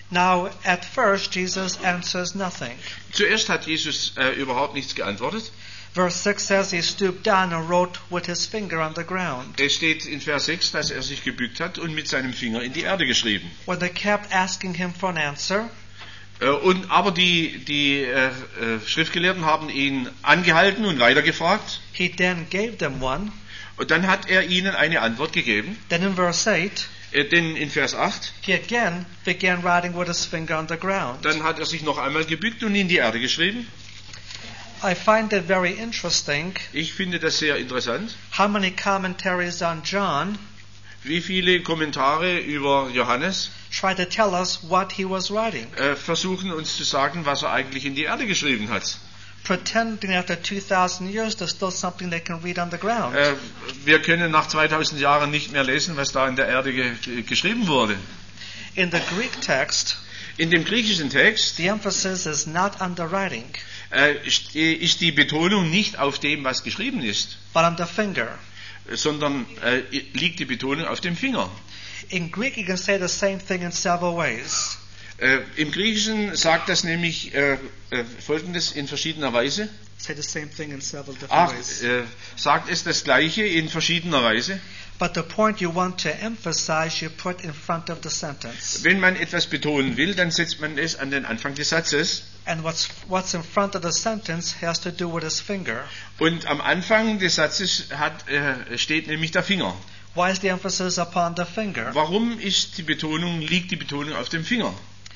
Now, at first, Jesus answers nothing. Zuerst hat Jesus äh, überhaupt nichts geantwortet. Verse six says he stooped down and wrote with his finger on the ground. Es steht in Vers sechs, dass er sich gebückt hat und mit seinem Finger in die Erde geschrieben. When they kept asking him for an answer, Äh, und, aber die, die äh, äh, Schriftgelehrten haben ihn angehalten und weitergefragt. he then gave them one. Und dann hat er ihnen eine Antwort gegeben. Then in verse eight, Äh, denn in Vers acht, he again began writing with his finger on the ground. dann hat er sich noch einmal gebückt und in die Erde geschrieben. I find it very interesting Ich finde das sehr interessant. how many commentaries on John Wie viele Kommentare über Johannes try to tell us what he was writing, äh, versuchen uns zu sagen, was er eigentlich in die Erde geschrieben hat. pretending after two thousand years there's still something they can read on the ground. Äh, wir können nach zweitausend Jahren nicht mehr lesen, was da in der Erde ge geschrieben wurde. In the Greek text, In dem griechischen Text the emphasis is not on the writing, äh, ist ist die Betonung nicht auf dem, was geschrieben ist, but on the finger. sondern äh, liegt die Betonung auf dem Finger. In Greek, you can say the same thing in several ways. Äh, Im Griechischen sagt das nämlich äh, äh, Folgendes in verschiedener Weise. Say the same thing in several different Ach, ways. äh, sagt es das Gleiche in verschiedener Weise. But the point you want to emphasize, you put in front of the sentence. Wenn man etwas betonen will, dann setzt man es an den Anfang des Satzes. And what's what's in front of the sentence has to do with his finger. Und am Anfang des Satzes hat, äh, steht nämlich der Finger. Why is the emphasis upon the finger? Warum ist die Betonung, liegt die Betonung auf dem Finger?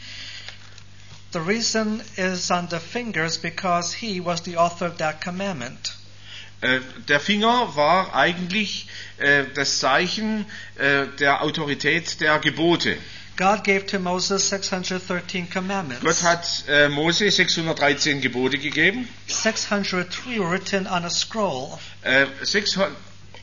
The reason is on the fingers because he was the author of that commandment. Äh, der Finger war eigentlich äh, das Zeichen äh, der Autorität der Gebote. God gave to Moses six hundred thirteen commandments. Gott hat äh, Mose sechshundertdreizehn Gebote gegeben. six hundred three were written on a scroll. Äh, sechshundertdrei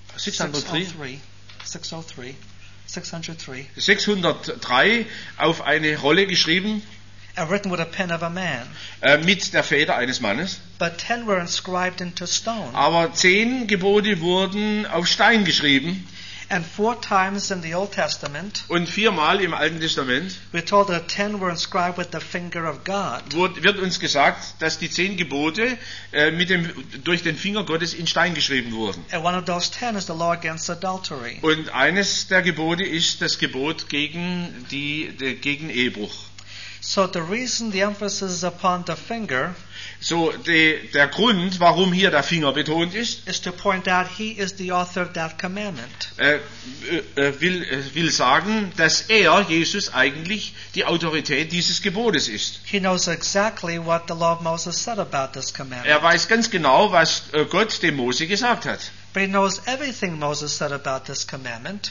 six oh three. six oh three. sechshundertdrei auf eine Rolle geschrieben And written with a pen of a man. äh, mit der Feder eines Mannes. But ten were inscribed into stone. Aber zehn Gebote wurden auf Stein geschrieben. And four times in the Old Testament, Und viermal im Alten Testament we're told that ten were inscribed with the finger of God. wird, wird uns gesagt, dass die zehn Gebote äh, mit dem, durch den Finger Gottes in Stein geschrieben wurden. And one of those ten is the law against adultery. Und eines der Gebote ist das Gebot gegen, die, die, gegen Ehebruch. So the reason the emphasis is upon the finger So, die, der Grund, warum hier der Finger betont ist, is to point out he is the author of that commandment. äh, äh, will, äh, will sagen, dass er, Jesus, eigentlich die Autorität dieses Gebotes ist. He knows exactly what the law of Moses said about this commandment. Er weiß ganz genau, was äh, Gott dem Mose gesagt hat. But he knows everything Moses said about this commandment.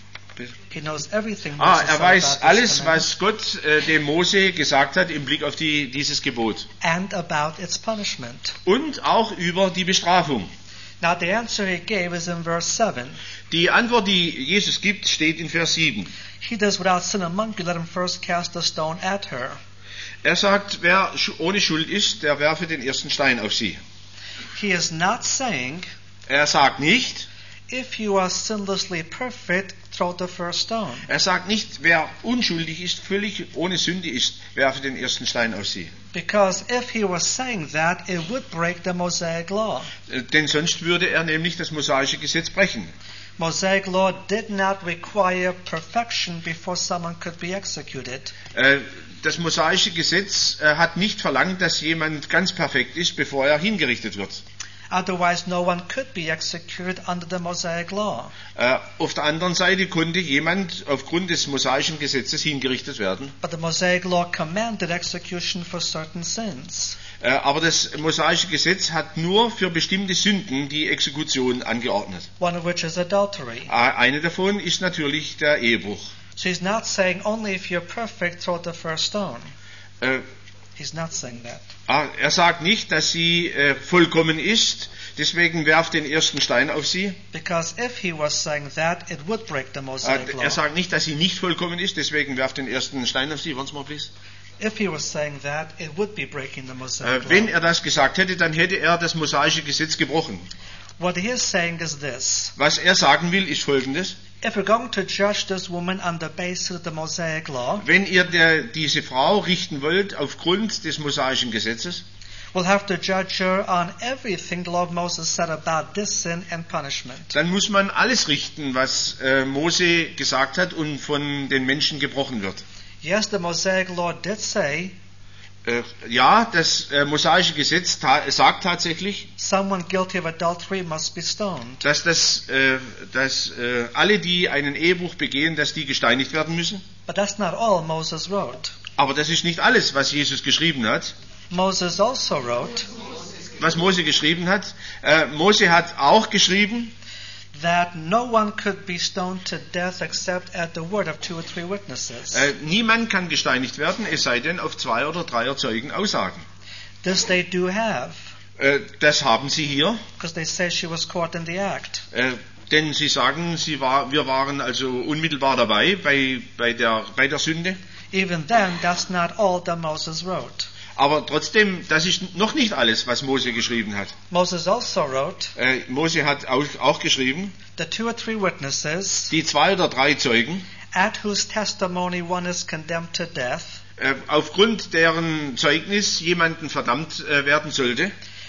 He knows everything Ah, Moses er said weiß about this alles, commandment was Gott äh, dem Mose gesagt hat im Blick auf die, dieses Gebot. and about its punishment. Und auch über die Bestrafung. Now the answer he gave is in verse seven. Die Antwort, die Jesus gibt, steht in Vers sieben. He does without sin among you, let him first cast a stone at her. Er sagt, wer schu- ohne Schuld ist, der werfe den ersten Stein auf sie. He is not saying, Er sagt nicht, if you are sinlessly perfect, throw the first stone. er sagt nicht, wer unschuldig ist, völlig ohne Sünde ist, werfe den ersten Stein auf sie. Because if he was saying that, it would break the Mosaic law. Äh, Denn sonst würde er nämlich das mosaische Gesetz brechen. Mosaic law did not require perfection before someone could be executed. Äh, Das mosaische Gesetz äh, hat nicht verlangt, dass jemand ganz perfekt ist, bevor er hingerichtet wird. Otherwise, no one could be executed under the Mosaic law. Äh, Auf der anderen Seite konnte jemand aufgrund des mosaischen Gesetzes hingerichtet werden. But the Mosaic law commanded execution for certain sins. Äh, Aber das mosaische Gesetz hat nur für bestimmte Sünden die Exekution angeordnet. One of which is adultery. Äh, Eine davon ist natürlich der Ehebruch. So he's not saying only if you're perfect, throw the first stone. Äh, He's not saying that. ah, Er sagt nicht, dass sie äh, vollkommen ist, deswegen werft den ersten Stein auf sie. Because if he was saying that, it would break the Äh, Mosaic law. Er sagt nicht, dass sie nicht vollkommen ist, deswegen werft den ersten Stein auf sie. Once more, please. If he was saying that, it would be breaking the Äh, Mosaic Wenn law. er das gesagt hätte, dann hätte er das mosaische Gesetz gebrochen. What he is saying is this. Was er sagen will, ist Folgendes. if we're going to judge this woman on the basis of the Mosaic law, Wenn ihr der, diese Frau richten wollt aufgrund des mosaischen Gesetzes, we'll have to judge her on everything the law of Moses said about this sin and punishment. dann muss man alles richten, was äh, Mose gesagt hat und von den Menschen gebrochen wird. Yes, the Mosaic law did say Äh, ja, das äh, mosaische Gesetz ta- sagt tatsächlich, someone guilty of adultery must be stoned. dass, das, äh, dass äh, alle, die einen Ehebruch begehen, dass die gesteinigt werden müssen. But that's not all Moses wrote. Aber das ist nicht alles, was Jesus geschrieben hat. Moses also wrote Was Mose geschrieben hat. Äh, Mose hat auch geschrieben, that no one could be stoned to death except at the word of two or three witnesses. äh, niemand kann gesteinigt werden, es sei denn auf zwei oder dreier Zeugen Aussagen. This they do have, Äh, das haben sie hier, because they say she was caught in the act. äh, denn sie sagen, sie war, wir waren also unmittelbar dabei bei, bei, der, bei der Sünde. Even then, that's not all that Moses wrote. Aber trotzdem, das ist noch nicht alles, was Mose geschrieben hat. Moses also wrote Äh, Mose hat auch, auch geschrieben, the two or three witnesses die zwei oder drei Zeugen, at whose testimony one is condemned to death, äh, aufgrund deren Zeugnis jemanden verdammt äh, werden sollte,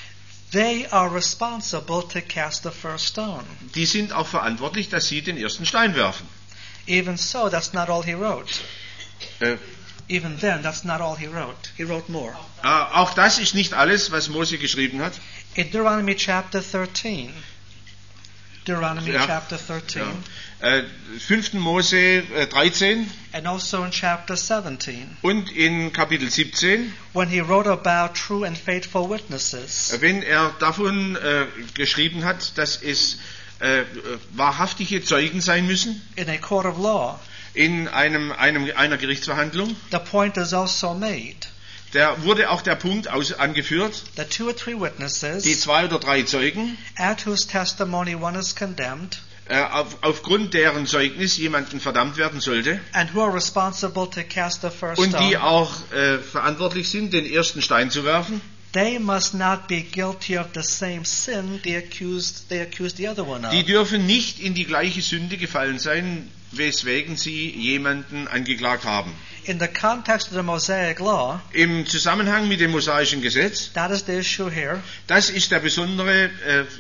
they are responsible to cast the first stone. die sind auch verantwortlich, dass sie den ersten Stein werfen. Even so, that's not all he wrote. Äh, Even then, that's not all he wrote. He wrote more. äh, auch das ist nicht alles, was Mose geschrieben hat. In Deuteronomy chapter thirteen, Deuteronomy Ja. chapter thirteen, Ja. Äh, fünften Mose äh, dreizehn and also in chapter seventeen, und in Kapitel siebzehn, when he wrote about true and faithful witnesses, wenn er davon äh, geschrieben hat, dass es äh, wahrhaftige Zeugen sein müssen in a court of law, in einem, einem, einer Gerichtsverhandlung, the point is also made da wurde auch der Punkt aus, angeführt, that two or three die witnesses zwei oder drei Zeugen, at whose testimony one is condemned äh, auf, aufgrund deren Zeugnis jemanden verdammt werden sollte and who are responsible to cast the first und die stone, auch äh, verantwortlich sind, den ersten Stein zu werfen, they must not be guilty of the same sin they accused they accused the other one of. die dürfen nicht in die gleiche Sünde gefallen sein, weswegen sie jemanden angeklagt haben. In the context of the Mosaic law, Im Zusammenhang mit dem mosaischen Gesetz, that is the issue here. das ist der besondere äh, äh,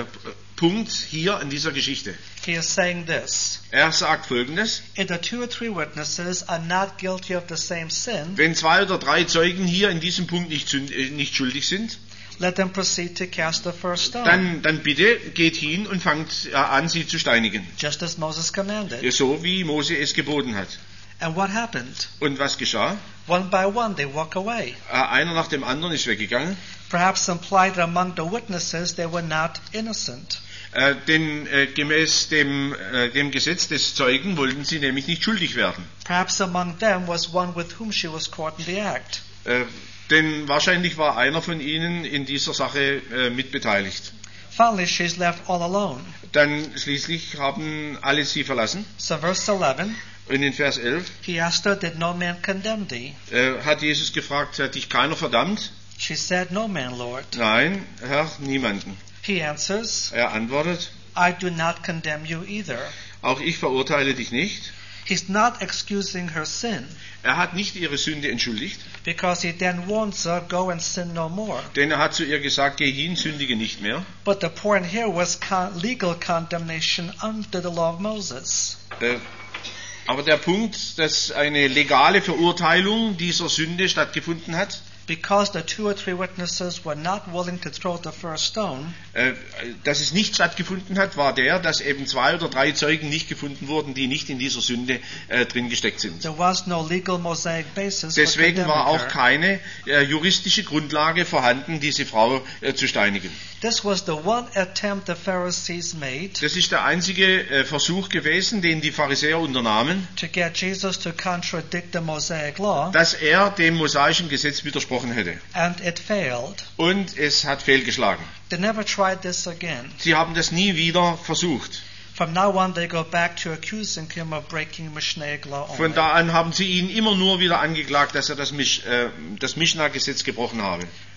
Punkt hier in dieser Geschichte. He is saying this: Er sagt Folgendes: if the two or three witnesses are not guilty of the same sin, Wenn zwei oder drei Zeugen hier in diesem Punkt nicht, sünd- äh, nicht schuldig sind, let them proceed to cast the first stone, dann, dann bitte geht hin und fangt äh, an, sie zu steinigen. just as Moses commanded. So wie Mose es geboten hat. And what happened? Und was geschah? One by one, they walk away. Äh, Einer nach dem anderen ist weggegangen. Perhaps implied among the witnesses they were not innocent. Äh, denn äh, gemäß dem, äh, dem Gesetz des Zeugen wollten sie nämlich nicht schuldig werden. Perhaps among them was one with whom she was caught in the act. Äh, denn wahrscheinlich war einer von ihnen in dieser Sache äh, mitbeteiligt. Finally, she's left all alone. Dann schließlich haben alle sie verlassen. So verse eleven, Und in Vers elf he asked her, did no man condemn thee? äh, hat Jesus gefragt, hat dich keiner verdammt? She said, no man, Lord. Nein, Herr, niemanden. He answers, Er antwortet, I do not condemn you either. auch ich verurteile dich nicht. He's not excusing her sin, Er hat nicht ihre Sünde entschuldigt, because he then warns her, go and sin no more. denn er hat zu ihr gesagt, geh hin, sündige nicht mehr. But the point here was con- legal condemnation under the law of Moses. Äh, aber der Punkt, dass eine legale Verurteilung dieser Sünde stattgefunden hat, Because the two or three witnesses were not willing to throw the first stone, äh, dass es nicht stattgefunden hat, war der, dass eben zwei oder drei Zeugen nicht gefunden wurden, die nicht in dieser Sünde äh, drin gesteckt sind. there was no legal Mosaic basis for Deswegen condemning war auch her. keine äh, juristische Grundlage vorhanden, diese Frau äh, zu steinigen. This was the one attempt the Pharisees made Das ist der einzige äh, Versuch gewesen, den die Pharisäer unternahmen, to get Jesus to contradict the Mosaic law, dass er dem mosaischen Gesetz widersprochen hätte. and it failed. Und es hat fehlgeschlagen. They never tried this again. Sie haben das nie wieder versucht. From now on, they go back to accusing him of breaking Mishnaic law Von only. da an haben sie ihn immer nur wieder angeklagt, dass er das, Misch, äh, das Mishnah-Gesetz gebrochen habe.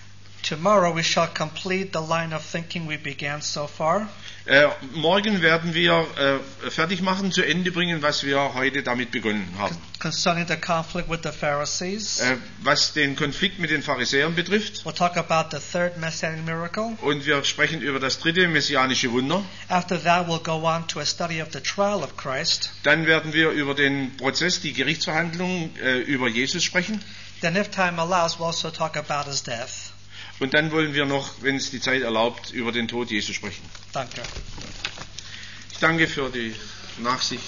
Tomorrow we shall complete the line of thinking we began so far. Äh, morgen werden wir äh, fertig machen, zu Ende bringen, was wir heute damit begonnen haben. Concerning the conflict with the Pharisees. Äh, was den Konflikt mit den Pharisäern betrifft. We'll talk about the third messianic miracle. Und wir sprechen über das dritte messianische Wunder. After that we'll go on to a study of the trial of Christ. Dann werden wir über den Prozess, die Gerichtsverhandlung äh, über Jesus sprechen. Then if time allows, we'll also talk about his death. Und dann wollen wir noch, wenn es die Zeit erlaubt, über den Tod Jesu sprechen. Danke. Ich danke für die Nachsicht.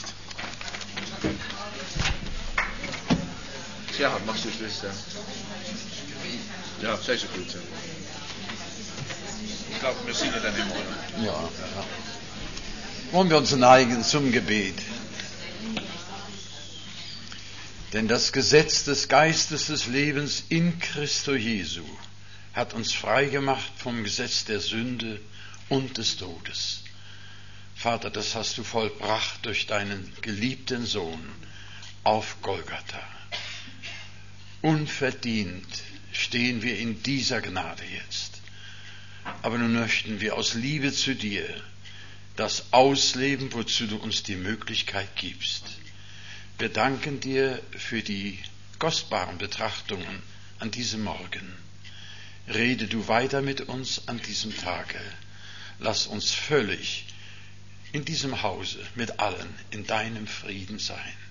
Ja, machst du das, ja. Ja, sei so gut. Ja. Ich glaube, wir singen dann immer. Ja, ja. Wollen wir uns neigen zum Gebet. Denn das Gesetz des Geistes des Lebens in Christo Jesu hat uns frei gemacht vom Gesetz der Sünde und des Todes. Vater, das hast du vollbracht durch deinen geliebten Sohn auf Golgatha. Unverdient stehen wir in dieser Gnade jetzt. Aber nun möchten wir aus Liebe zu dir das ausleben, wozu du uns die Möglichkeit gibst. Wir danken dir für die kostbaren Betrachtungen an diesem Morgen. Rede du weiter mit uns an diesem Tage. Lass uns völlig in diesem Hause mit allen in deinem Frieden sein.